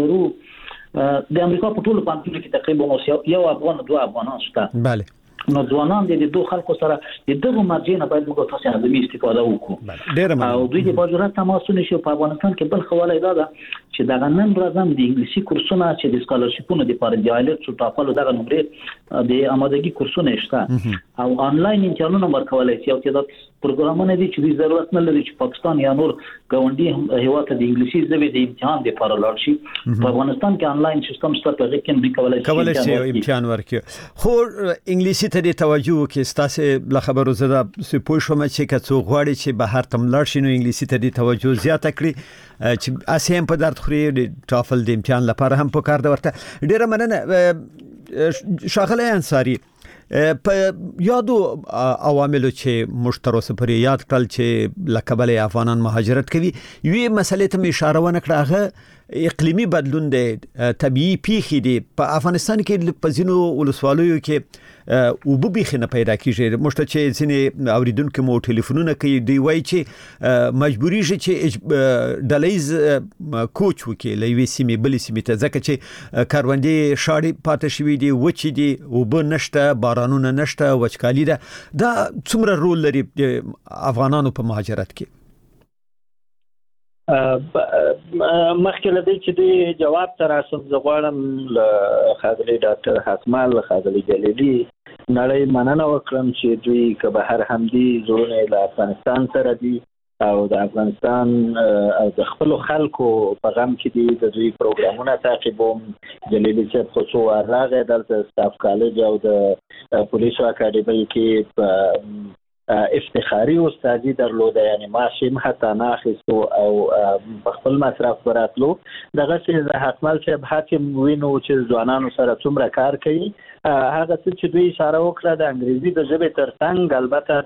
لرو د امریکا په ټولو پانتونو کې تقریبا یو افغان دوه افغانان شته بله نو ځوانان د دوه خلکو سره د دغه مرجع نه باید موږ تاسو نه استفاده وکړو ډیر او دوی د باجوړه تماسونه شي په افغانستان کې بل خواله دا ده چې دا نن ورځم د انګلیسي کورسونه چې د سکالرشپونو د پاره د آیلټس او ټافل دغه نمبر د آمادګي کورسونه شته او انلاین امتحانونه ورکولای شي او چې دا پروګرامونه دي چې ضرورت نه لري چې پاکستان یا نور ګاونډي هیواد د انګلیسي ژبې د امتحان لپاره لاړ شي په افغانستان کې انلاین سیستم شته په کې هم کولای شي کولای شي امتحان ورکړي خو انګلیسي ته د توجه کې ستاسو له خبرو زده سپوږ شوم چې کڅو غواړي چې بهر تم لاړ شي نو انګلیسي ته د توجه زیاته کړي چې اسیم په درد خوري د ټافل د امتحان لپاره هم په کار ده ورته ډیره مننه شاغله انصاری په یادو عواملو چې مشترک پر یاد کړل چې لکبل افغانان مهاجرت کوي یوې مسلې ته اشاره ونه کړه هغه اقلیمی بدلون دی طبيعي پیښې دي په افغانستان کې په ځینو ولسوالیو کې او به بخنه پیدا کیږي مشته چې ځینې اوریدونکو مو ټلیفونونه کوي دی وای چې مجبوری شي چې ډلایز کوچ وکي لوي سیمه بل سیمه ته ځکه چې کاروندې شاړې پاتې شوې دي وچې دي او به نشته بارانونه نشته وچکالي ده دا څومره رول لري افغانانو په مهاجرت کې مخکې لدی چې دی جواب تر اساس زغړم خاغلی ډاکټر حکمال خاغلی جلیلی نړۍ مننه وکړم چې دوی که به هر همدي زونه له افغانستان سره دي او د افغانستان او د خپل خلکو په غم کې دي د دوی پروګرامونه تعقیبوم جلیلی چې خصوصا راغی دلته سټاف کالج او د پولیسو اکیډمي کې افتخاری استادی درلوده یعنی ما شیم حتی ناخستو او خپل مصرف براتلو دغه چې د حکمل چې حاکم وینو چې ځوانانو سره څومره کار کوي هغه چې دوی اشاره وکړه د انګریزي د ژبې ترڅنګ البته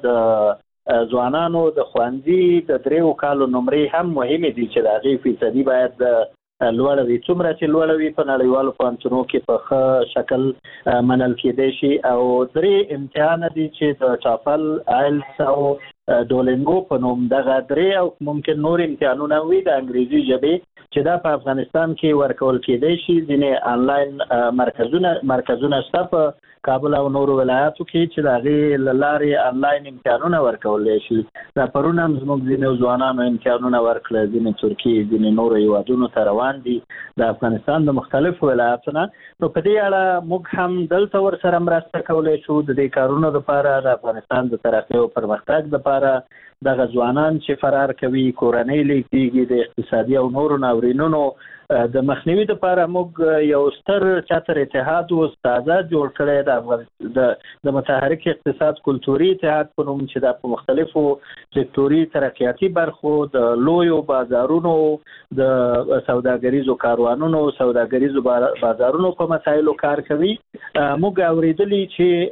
د ځوانانو د خوندې د دریو کالو نمرې هم مهمه دي چې د هغې فیصدي باید لوړ وي څومره چې لوړ وي په نړیوالو پوهنتونو کې په ښه شکل منل کېدی شي او درې امتحان دي چې د ټافل آیلټس او ډولینګو په نوم دغه درې او ممکن نور امتحانونه وي د انګریزي ژبې چې دا په افغانستان کې ورکول کېدی شي ځینې آنلاین مرکزونه مرکزونه شته په کابل او نورو ولایاتو کې چې د هغې له لارې آنلاین امتحانونه ورکولی شي دا پرون هم زموږ ځینې ځوانانو امتحانونه ورکړه ځینې ترکیې ځینې نورو هیوادونو ته روان دي د افغانستان د مختلفو ولایاتونه نو په دې اړه موږ هم دلته ورسره مرسته کولی شو د دې کارونو لپاره د افغانستان د ترقۍ او پرمختګ لپاره دغه ځوانان چې فرار کوي کورنۍ لیکيږي د اقتصادي او نورو ناورینونو د مخنیوي لپاره موږ یو ستر چاتر اتحاد او استاده جوړ کړی د د متحرک اقتصاد کلتوري اتحاد په نوم چې د مختلفو سکتوري ترقیاتي برخو د لویو بازارونو د سوداګریزو کاروانونو سوداګریزو بازارونو په مسایلو کار کوي موږ اوریدلی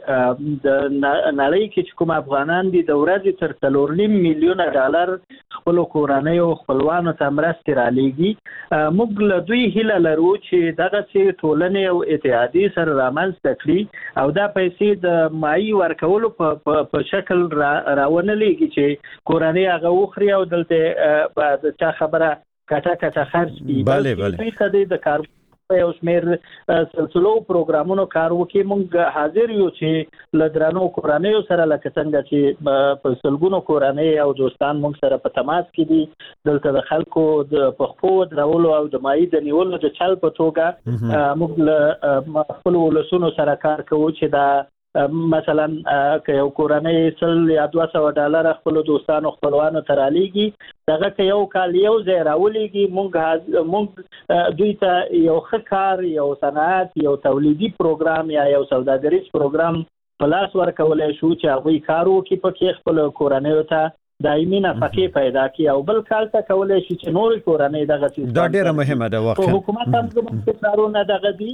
چې د نړۍ کې کوم افغانان دي د ورځې تر څلور نیم میلیونه ډالر خپل کورنیو خپلوانو ته مرستې را لېږي موږ له دوی هیله لرو چې دغه چې ټولنې او اتحادیې سره رامنځته کړي او دا پیسې د مایي ورکولو په شکل راونه لېږي چې کورنۍ هغه وخوري او دلته د چا خبره کټه کټه خرڅ کړي بله بله د کار یو شمېر سلسلو پروګرامونو کار وکړي موږ حاضر یو چې له درنو کورنیو سره لکه څنګه چې په سلګونو کورنۍ او دوستان موږ سره په تماس کې دي دلته د خلکو د پخپو درولو او د مایي د نیولو د چل په توګه موږ له خپل ولسونو سره کار کوو چې دا مثلا که یو کورنۍ سل یا دوه سوه ډالر خپل دوستانو خپلوانو ته رالیږي دغه که یو کال یو ځای راولیږي موږ موږ دوی ته یو ښه کار یو صنعت یو تولیدي پروګرام یا یو سوداګریز پروګرام په لاس ورکولی شو چې هغوی کار وکړي پکې خپل کورنیو ته دایمي نفقې پیدا کړي او بل کال ته کولی شي چې نورې کورنۍ دغه څیز دا ډېره مهمه ده واقعا حکومت هم زموږ کارونه دغه دي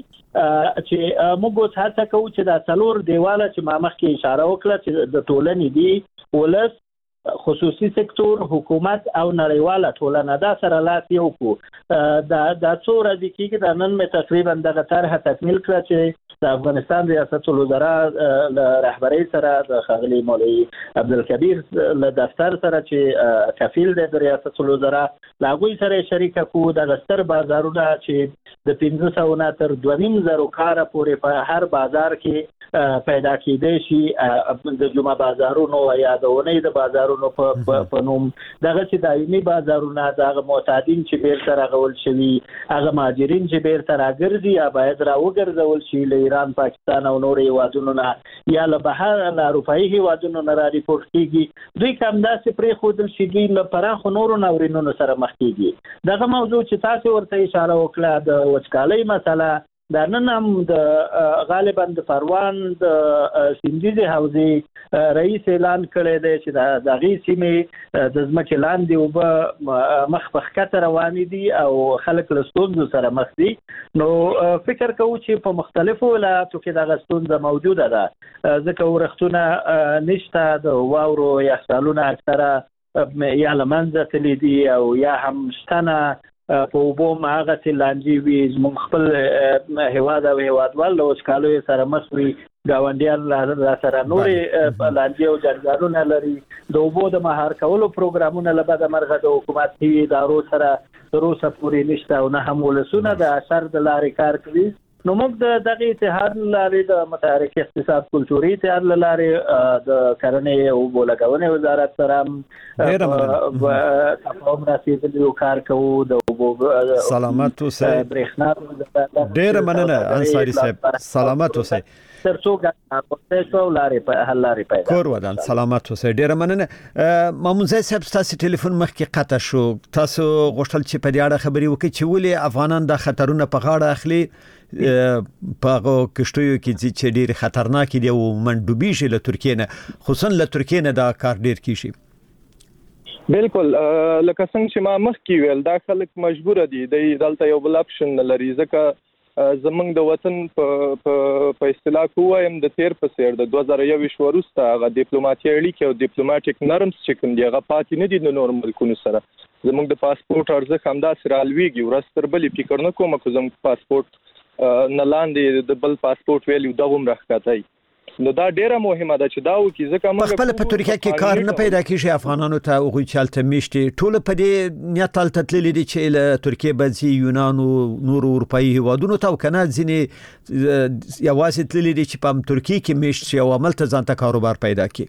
چې موږ اوس هڅه کوو چې دا څلور دیواله چې ما مخکې اشاره وکړه چې د ټولنې دي ولس خصوصي سکتور حکومت او نړیواله ټولنه دا سره لاس یو کو دا د څو ورځې کېږي د نن مې تقریبا دغه طرحه تکمیل کړه چې د افغانستان ریاست الوزرا له رهبرۍ سره د ښاغلي مولوي عبدالکبیر له دفتر سره چې کفیل دی د ریاست الوزرا له هغوی سره شریکه کوو دغه ستر بازارونه چې د پنځه سوه نه تر دوه نیم زرو کاره پورې په هر بازار کې پیدا کېدی شي د جمعه بازارونو یا د اونۍ د بازارونو په نوم دغه چې دایمي بازارونه دغه معتادین چې بیرته راغول شوي هغه مهاجرین چې بیرته راګرځي یا باید راوګرځول شي له ایران پاکستان او نورو هیوادونو نه یا له بهر له اروپایي هیوادونو نه را ریپورټ کېږي دوی که همداسې پرېښودل شي دوی له پراخو نورو ناورینونو سره مخ کېږي دغه موضوع چې تاسې ورته اشاره وکړه د وچکالۍ مسله د نن هم د غالبا د پروان د سندیزي حوزې رئیس اعلان کړی دی چې د دغه سیمې د ځمکې لاندې وب مخ په خطر روان دي او خلک له ستونزو سره مخ دي. نو فکر کوو چې په مختلفو ولایتو کې دغه ستونزه موجوده ده ځکه ورښتونه نشته، د واورو یخچالونه اکثره یا لمنځه تللي دي او یا هم شتنه په اوبو هغه لاندې وي. زموږ خپل هیواد او هیوادوال له وچکالیو سره مخ وي، ګاونډیان را سره نورې لاندې او جنګارونه لري. د اوبو د مهار کولو پروګرامونه له بده مرغه د حکومتي ادارو سره تر اوسه پورې نشته او نه هم ولسونه د اثر د لارې کار کوي. نو موږ د دغه اتحاد لارې د متحرک اقتصاد کلتوري اتحاد لارې د کرنې او اوبو لګونې وزارت سره تفاهم رسېدلی کار کوو. د اوبو سلامت اوسئ. برېښنا ډېره مننه انصاري صاحب، سلامت اوسئ. ترڅو ګټه لارې په حل لارې پیدا کور ودان. سلامت اوسئ. ډېره مننه. مامونزی صاحب تاسو ټلیفون مخکې قطع شو، تاسو غوښتل چې په دې اړه خبرې وکړئ چې ولې افغانان د خطرونه په غاړه اخلي په هغه کشتیو کې چې ډېر خطرناک دي او منډوبېږي له ترکیې نه، خصوصا له ترکیې نه دا کار ډېر کیږي. بالکل لکه څنګه چې ما مخکې ویل دا خلک مجبور دي د دلته یو بل اپشن نه لري، ځکه زمونږ د وطن په اصطلاح کوم د تیر په سیر د دوه زره یوویشت وروسته هغه ډیپلوماټي اړیکې او ډیپلوماټیک نرمز چې کوم دي هغه پاتې نه دي د نورو ملکونو سره. زمونږ د پاسپورت ارزښت همداسې رالویږي، ورځ تر بلې فکر نه کوم چې زموږ پاسپورت نه لاندې د بل پاسپورت ویلیو دغه راښکته. نو دا ډیره مهمه ده چې دا وکړي ځکه موږ خپل په ترکیه کې کار نه پیدا کیږي افغانانو ته او غوي چالت میشتي ټول په دې نیت تل تللی دي چې له ترکیه بځي یونان او نور اروپאי هیوادونو ته کنه ځینې یوازې تللی دي چې په ترکیه کې میشتي او عمل ته ځان ته کاروبار پیدا کړي.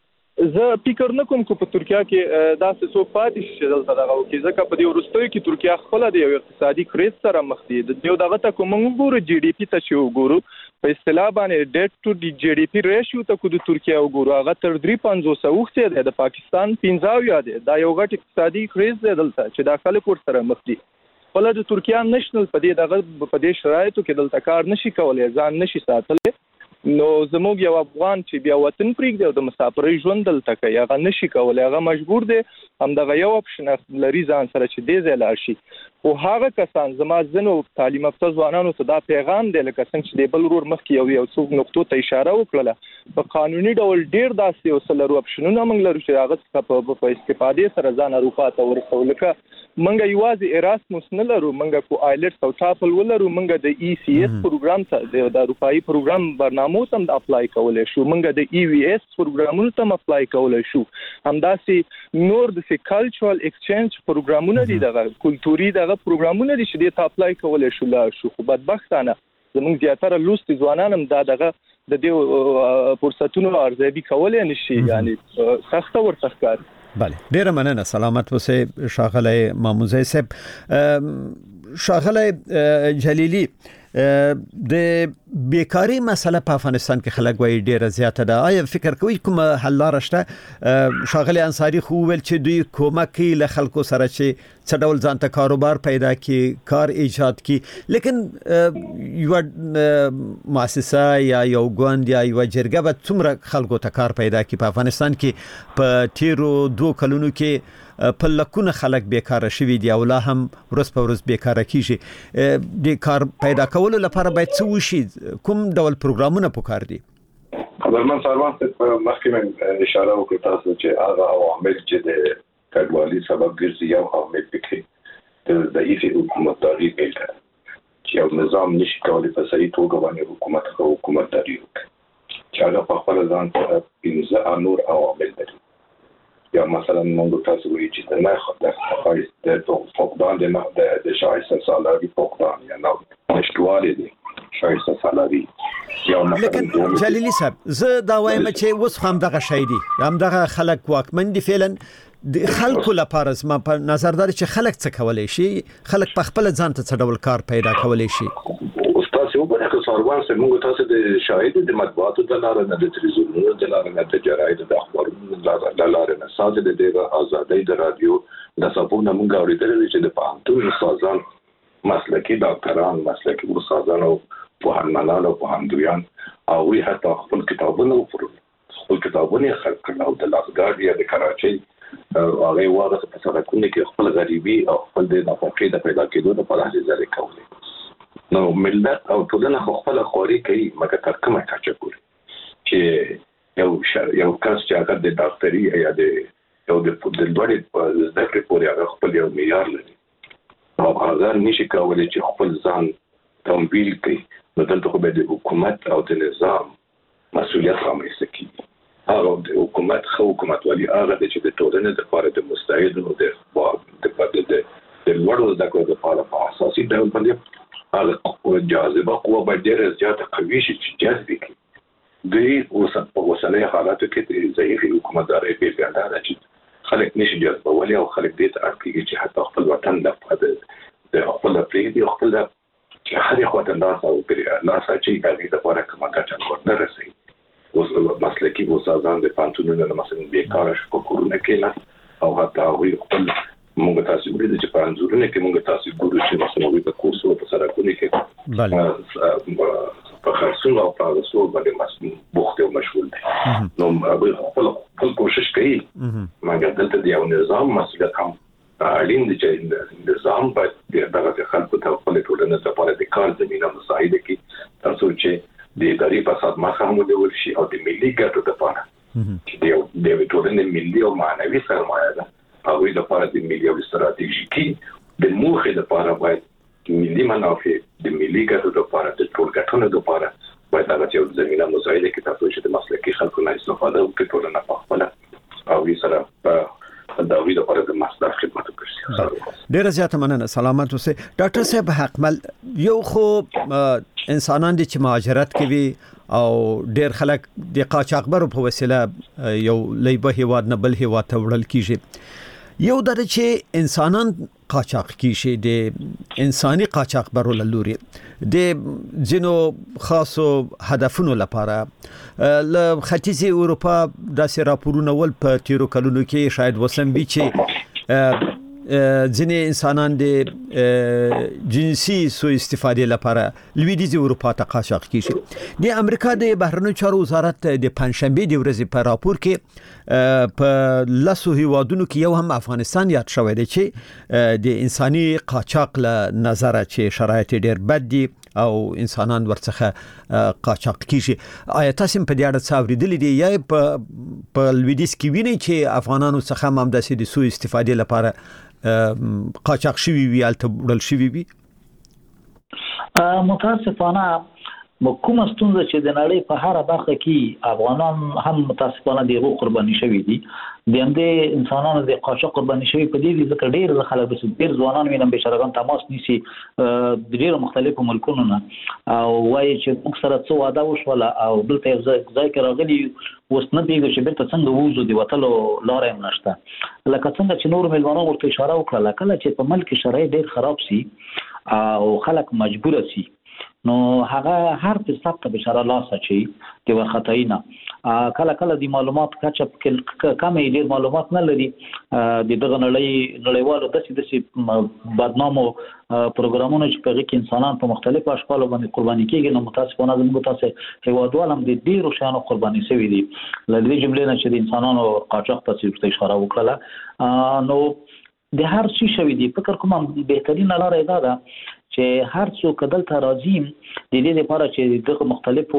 زه فکر نه کوم چې په ترکیه کې داسې څوک پاتې شي دلته دغه وکړي، ځکه په دې وروستیو کې ترکیه خپله د یو اقتصادي کریز سره مخ دي. د یو دغه ته کوم وګورو جی ډي پی ته چې وګورو په اصطلاح باندې ډیټ ټو جی ډي پی ریشیو ته کو د ترکیه وګورو هغه تر درې پنځوس اوخته دی، د پاکستان پنځه اویا دی. دا یو غټ اقتصادي کریز دی دلته چې دا خلک ورسره مخ دي. خپل د ترکیه نېشنل په دې دغه په دې شرایطو کې دلته کار نشي کولای، ځان نشي ساتلی. نو زموږ یو افغان چې بیا وطن پرېږدي او د مسافرۍ ژوند دلته کوي هغه نشي کولی، هغه مجبور دی همدغه یو اپشن لري ځان سره چې دې ځای لاړ شي. خو هغه کسان زما ځینو تعلیم یافته ځوانانو ته دا پیغام دی لکه څنګه چې د بل ورور مخکې یو یو څو نقطو ته اشاره وکړله، په قانوني ډول ډېر داسې یو څه لرو اپشنونه موږ لرو چې هغه څخه په استفادې سره ځان اروپا ته ورسوو. لکه موږ یوازې ایراسموس نه لرو، موږ کو آیلټس او ټافل ولرو، موږ د ای سی ایس پروګرام ته د اروپאי پروګرام برنامو ته اپلای کولای شو، موږ د ای وی ایس پروګرامونو ته اپلای کولای شو، همداسې نور د کلچرل ایکسچینج پروګرامونه دي، دغه کلتوري دغه پروګرامونه دي چې د اپلای کولای شو لا شو. خو بدبختانه زموږ زیاتره لوستي ځوانان هم دا دغه د دې فرصتونو ارزیابي کولای نشي، یعنی سخت ورته ښکاري. بله ډیره مننه. سلامت اوسئ ښاغلی مامونزی صاحب. ښاغلی جلیلی د بیکاری مسله په افغانستان کې خلک وایي ډیره زیاته ده، آیا فکر کوئ کوم حل لاره شته؟ ښاغلی انصاري خو ویل چې دوی کومک کوي له خلکو سره چې څه ډول ځان ته کاروبار پیدا کړي، کار ایجاد کړي، لیکن یو مؤسسه یا یو ګوند یا یو جرګه به څومره خلکو ته کار پیدا کړي؟ په افغانستان کې په تیرو دوه کلونو کې په لکونه خلک بیکاره شوي دي او لا هم ورځ په ورځ بیکاره کیږي. د کار پیدا کولو لپاره باید څه وشي؟ کوم ډول پروګرامونه پکار دي؟ خبرمن سروان ته مخکې من اشاره وکړه تاسو چې هغه عوامل چې د کډوالۍ سبب ګرځي یو عامل پکې د ضعیف حکومتداري بیلګه چې یو نظام نشي کولای په صحیح توګه باندې حکومت او حکومتداري وکړي چې هغه په خپل ځان سره پنځه نور عوامل لري. یا مثلا موږ تاسو وایي چې د نرخ د خاص د فقدان د د شایسته سالاري فقدان یا نو نشټوالي دي شایسته سالاري یا مثلا. لیکن جلیلی صاحب زه دا وایم چې اوس هم دغه شی دي، هم دغه خلک واکمن دي فعلا د خلکو لپاره. زما په نظر دا چې خلک څه کولای شي، خلک په خپل ځان ته څه ډول کار پیدا کولای شي. استاد یو بل که سروان سره موږ تاسو د شاهد د مطبوعاتو د لارې نه د تلویزیونونو د لارې نه د جراید د اخبارونو د لارې نه ساده د ازادۍ د رادیو د سپونه موږ اورېدل چې د پانتون استادان مسلکي ډاکټران، مسلکي استادان او پوهنمنان او پوهندویان او وی حتی خپل کتابونه وفرول خپل کتابونه خلق کړل او د لاسګارډ یا د کراچۍ هغه واغه په سرکونه کې خپل غریبي او خپل د نفقې د پیدا کېدو لپاره هڅې جاري کولې. نو ملت او ټولنه خپل خوري کوي مګر تر کومه کچه پورې چې یو شر یو کس چې هغه د ډاکټري یا د یو د لوړې زده کړې پورې هغه خپل یو معیار لري او هغه نشي کولای چې خپل ځان تمویل کړي. نو دلته خو به د حکومت او د نظام مسؤلیت رامنځته کیږي. هغه د حکومت خو حکومت والی هغه چې د ټولنې لپاره د مستعدو د د د د لوړو زده کړو لپاره په اساسي ډول باندې هغه جاذبه قوه به ډېره زیاته قوي شي چې جذب کړي. دوی اوس په اوسنۍ حالاتو کې د ضعیف حکومتدارۍ بیلګه ده چې خلک نشي جذبولی او خلک دې ته اړ کېږي چې حتی خپل وطن لپاره د خپل پرېږدي او خپل چې هرې خواته لاس او لاس اچوي د هغې لپاره کومه ګټه ورته رسوي. اوس مسلکي استادان د پوهنتونونو نه مثلا بېکاره شو په کورونه کېناست او حتی هغوی خپل موږ تاسو ولیدل چې په انځورونو کې موږ تاسو ګورو چې مثلا هغوی په کورسو په سرکونو کې په خرڅونو او په رسو باندې بوخت او مشغول دي. نو هغوی خپل خپل کوشش کوي مګر دلته د یو نظام مسؤلیت هم اړین دي چې نظام باید دغه خلکو ته خپل ټولنې لپاره د کار زمینه مساعده کړي ترڅو چې د اداري فساد مخه هم ونیول شي او د ملي ګټو لپاره چې د یو ټولنې ملي او معنوي سرمایه ده هغوی لپاره د ملي او ستراتیژیکي د موخې لپاره باید ملي منافع د ملي ګټو لپاره د ټول ګټونو لپاره باید هغه یو زمینه مساعده کړي ترڅو چې د مسلکي خلکو نه استفاده وکړي ټولنه په خپله او یې سره د هغوی لپاره د مصرف خدمت وکړي. ډېره زیاته مننه. سلامت اوسئ. ډاکټر صاحب حقمل، یو خو انسانان دي چې مهاجرت کوي او ډېر خلک د قاچاقبرو په وسیله یو لیبه هیواد نه بل هیواد ته وړل کیږي. یو در چې انسانان قاچاق کیږي د انساني قاچاقبرو له لوري د ځینو خاصو هدفونو لپاره له ختیځې اروپا داسې راپورونه ول په تیرو کلونو کې شاید وسم وي چې ځینې انسانان د جنسي سوء استفادې لپاره لویدیځې اروپا ته قاچاق کیږي. د امریکا د بهرنیو چارو وزارت د پنځشنبه د ورځې په راپور کې په لاسو هیوادونو کې یو هم افغانستان یاد شوی دی چې د انساني قاچاق له نظره چې شرایط ډېر بد دي او انسانان ورڅخه قاچاق کیږي. آیا تاسو په دې اړه څه اوریدلي دي یا په په لویدیځ کې وینئ چې افغانانو څخه هم داسې د سوء استفادې لپاره قاچاق شوی وي الته وړل شوی وي؟ متاسفانه کومه ستونزه چې د نړۍ په هر برخه کې افغانان هم متاسفانه دغه قرباني شوی دي د همدې انسانانو د قاچاق قرباني شوی په دې ځکه ډېر خلک بس ډېر ځوانان وینم به شرغان تماس نیسي د ډېر مختلفو ملکونو نه او وایي چې موږ سره څه واده وشول او دلته ځای کې راغلي اوس نه پیږي چې بیرته څنګه ووځو د وتلو لار هم نشته. لکه څنګه چې نور ملمانو ورته اشاره وکړه کله چې په ملک شرایط ډېر خراب سي او خلک مجبور سي نو هغه هر څه ثبت به شرا لاس اچي د وختاینه کله کله د معلومات کچپ کمې ډېر معلومات نه لري د دغه نړۍ نړیوالو داسې داسې بدنامو پروګرامونو چې په کې انسانان په مختلفو اشکالو باندې قرباني کیږي نو متاسفانه زموږ تاسو هیوادوال هم د ډیرو شانو قرباني شوي دي لدې جملې نه چې د انسانانو قاچاق ته اشاره وکړه نو د هر څه شوي دي فکر کوم بهترین لاره ده چې هر څوک دلته راځي د دې لپاره چې دغه مختلفو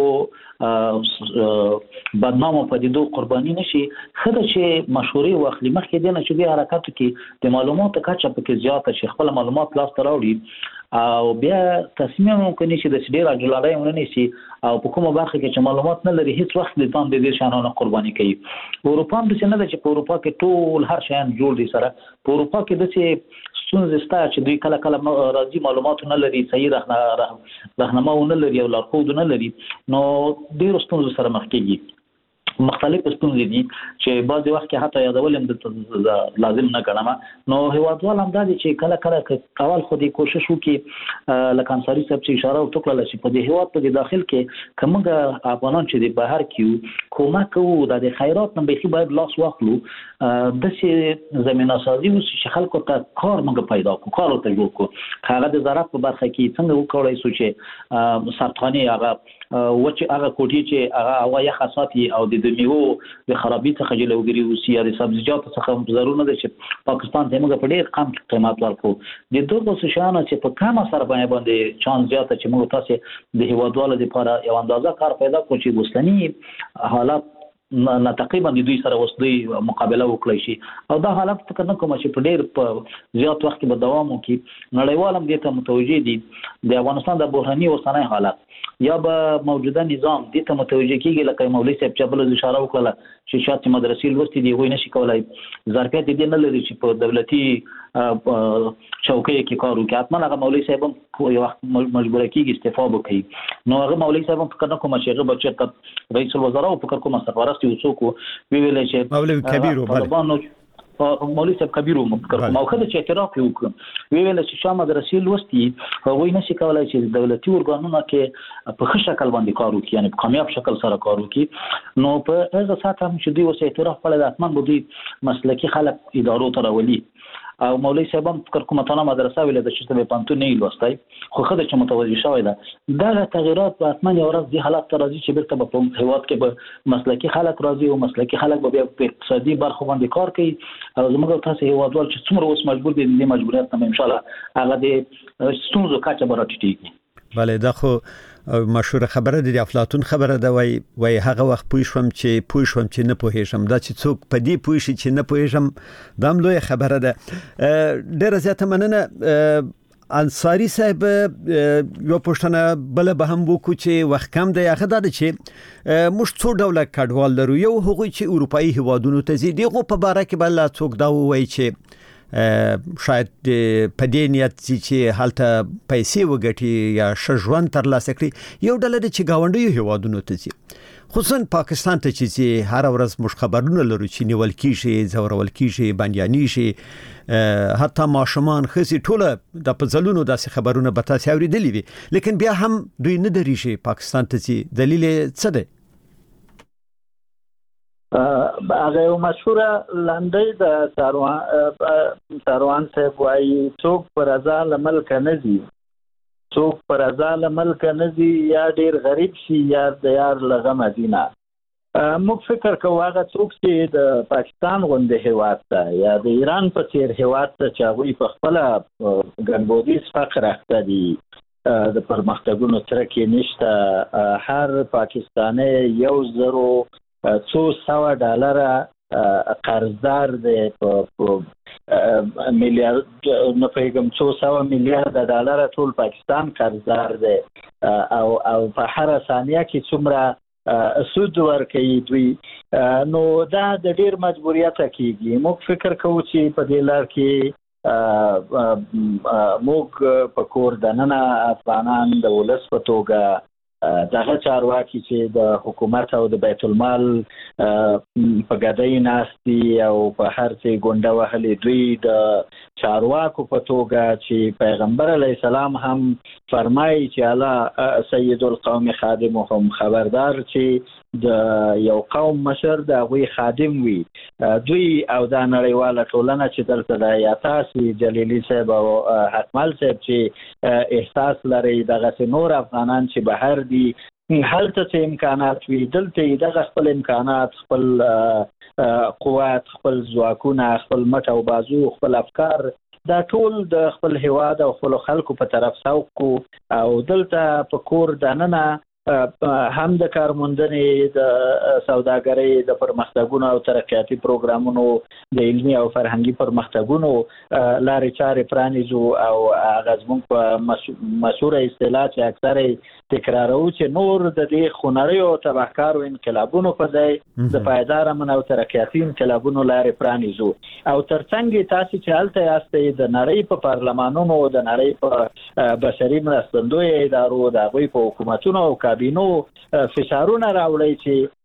بدنامو پدیدو قرباني نشي خدای چې مشورې واخلي مخکې د نه چې د حرکتو کې د معلوماتو کچه پکې زیاته شي خپل معلومات لاس ته راوړي او بیا تصمیم ممکن شي د ډیر اجلالای ونی شي او په کومه برخه کې چې معلومات نه لري هیڅ وخت د ځان د دې شانونو قرباني کوي. اروپا هم د څه نه ده چې په اروپا کې ټول هر شی جوړ دي سره په اروپا کې د څه ستونزې شته چې دوی کله کله راځي معلومات نه لري صحیح راهنما نه لري او لارښود نه لري نو ډېر ستونزې سره مخ کېږي. مختلف ستونزې دي چې بعض وخت کې حتی یادول هم د لازم نه ګڼم. نو هیوادوال هم دا دي چې کله کله اول خو دې کوشش وکړي لکه انصاري صاحب چې اشاره وکړه چې په دې هیواد په داخل کې کومه افغانان چې د بهر کې کومه کوو د خیرات نه به باید لاس واخلو د سي زمينه سازي وس چې خلکو ته کار موږ پیدا کو کار ته جوړ کو هغه د زراعت په برخه کې څنګه وکړای شو چې سرطاني هغه وچ هغه کوټي چې هغه هوايه خاصاتي او د میوو د خرابې څخه جلوګیری وسی د سبزیجات څخه ضروري نه چې پاکستان ته موږ په ډېر کم قیمت ورکو د دوه شانو چې په کمه سره باندې چانس زیاته چې موږ تاسو د هیوادوالو لپاره یو اندازه کار پیدا کړو چې وسلني حالات نه تقریبا د دوی سره وسدي مقابله وکړي شي او دا حالت فکر نه کوم چې په ډېر په زیات وخت کې به دوام وکړي. نړیوال هم دې ته متوجي دي د افغانستان د بحراني اوسنۍ حالت یا به موجوده نظام دې ته متوجي کیږي لکه مولوي صاحب چې بل اشاره وکړه چې شاته مدرسې لوستي دي وای نشي کولای ظرفیت دې نه لري چې په دولتي چوکۍ کې کار وکړي. حتما هغه مولوي صاحب هم یو وخت مجبور کیږي استعفا وکړي. نو هغه مولوي صاحب هم فکر نه کوم چې هغه بچ رئیس الوزرا او فکر کوم سرپرست یو څوک وی ویل چې مولوي کبیر طالبانو مولوي صاحب کبیر مو فکر کوم او خدای چې اعتراف وکړ وی ویل چې شامه مدرسې لوستي هغه نشي کولای چې دولتي ورګانونو کې په ښه شکل باندې کار وکړي یعنی په کامیاب شکل سره کار وکړي. نو په هغه ساعت هم چې دوی وسه اعتراف کړل د اتمن بودی مسلکی خلک ادارو ته راولي او مولوي صاحب هم فکر کومه تنه مدرسه ویل د چې په پانتون نه لوستای خو خدای چې متوجي شوی ده دا تغیرات په اتمن یو ورځ د حالت راځي چې بیرته په هیواد کې به مسلکی خلک راځي او مسلکی خلک به په اقتصادي برخه باندې کار کوي او زموږ تاسو هیوادوال چې څومره اوس مجبور دي د مجبوریت نه ان شاء الله هغه د ستونزو کچه به راټیټي. بله دا خو مشهور خبره د افلاطون خبره ده وای وای هغه وخت پوه شوم چې پوه شوم چې نه پوهېږم دا چې څوک په دې پوه شي چې نه پوهېږم دا هم لویه خبره ده. ډېره زیاته مننه انصاري صاحب. یو پوښتنه بل به هم وکړو چې وخت کم دی هغه دا چې موږ څو ډوله کډوال لرو یو هغوی چې اروپایي هیوادونو ته ځي دغه په باره کې بل څوک دا وایي چې شاید په دې نیت چې حالته پیسې وګټي یا ښه ژوند ترلاسه کړي یو ډله چې گاونډیو هیوادونو ته ځي خصوصا پاکستان ته چې هر ورځ موږ خبرونه لرو چې نیول کیږي ځورول کیږي بندياني شي حتی ماشومان خسي ټوله د پزلونو داسې خبرونه به تاسو اوریدلې وي لیکن بیا هم دوی نه درېږي پاکستان ته چې دلیل څه دی؟ هغه یو مشهوره لنډۍ د ساروان ساروان صاحب وایي څوک پر رضا له ملکه نه ځي څوک پر رضا له ملکه نه ځي یا ډېر غریب شي یا د یار له غمه ځینه. موږ فکر کوو هغه څوک چې د پاکستان غوندې هیواد ته یا د ایران په څېر هیواد ته چې هغوی په خپله ګنبودیز فقر اخته دي د پرمختګونو سره کې نشته هر پاکستانی یو زرو څو سوه ډالره قرضدار دی په میلیارد نه پوهېږم څو سوه میلیارده ډالره ټول پاکستان قرضدار دی او او په هره ثانیه کې څومره سود ورکوي دوی. نو دا د ډېر مجبوریته کېږي. موږ فکر کوو چې په دې لار کې موږ په کور دننه افغانان د ولس په توګه دغه چارواکي چې د حکومت او د بیت المال په ګدۍ ناستي او په هر څه ګونډه وهلې دوی د چارواکو په توګه چې پیغمبر علیه السلام هم فرمایي چې الله سید القوم خادمهم خبردار چې د یو قوم مشر د هغوی خادم وي دوی او دا نړیواله ټولنه چې دلته د یا تاسو جلیلي صاحب او حکمل صاحب چې احساس لري دغه نور افغانان چې بهر دي هلته څه امکانات وي دلته دغه خپل امکانات خپل قوت خپل ځواکونه خپل مټ او بازو خپل افکار دا ټول د خپل هیواد او خپل خلکو په طرف سوق او دلته په کور دننه هم د کارموندنې د سوداګرۍ د پرمختګونو او ترقیاتي پروګرامونو د علمي او فرهنګي پرمختګونو لارې چارې پرانیزو او هغه زموږ په مشهوره اصطلاح چې اکثر تکراروو چې نور د دې خونړیو تبهکارو انقلابونو په ځای د پایدار امن او ترقیاتي انقلابونو لارې پرانیزو او ترڅنګ تاسو چې هلته یاستئ د نړۍ په پارلمانونو د نړۍ په بشري مرستندویه ادارو د هغوی په حکومتونو او کابینو فشارونه راوړي چې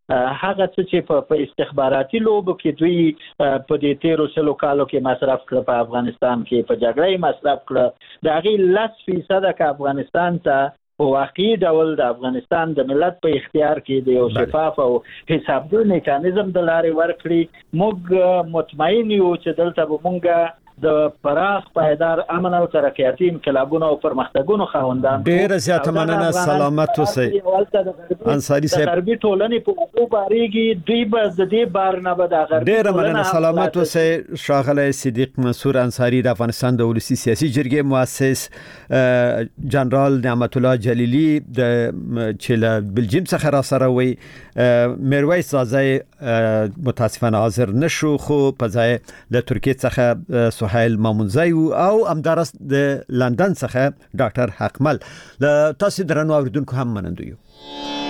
هغه څه چې په استخباراتي لوبو کې دوی په دې تیرو سلو کالو کې مصرف کړ په افغانستان کې په جګړه مصرف کړ دا غي لس فیصد د افغانستان ته په واقعي ډول د افغانستان د ملت په اختیار کې د یو شفاف او حسابدار میکانیزم د لارې ورکړي موږ مطمئن یو چې دلته به موږ د پراخ پایدار امن او ترقیاتي انقلابونو او پرمختګونو خاوندان ډیر زیاته مننه سلامت اوسئ انصاری صاحب غربي ټولنې په اوبو باریږي دوی به د دې بار نه به د غربي ډیر مننه سلامت اوسئ شاغله صدیق منصور انصاری د افغانستان د ولسی سیاسي جرګې مؤسس جنرال نعمت الله جلیلی د چله بلجیم څخه را سره وي میرویس زازای متاسفانه حاضر نشو خو په ځای د ترکیه څخه سهیل مامونزی او امدارس د لندن څخه ډاکټر حقمل له تاسو درنو اوریدونکو هم منندوی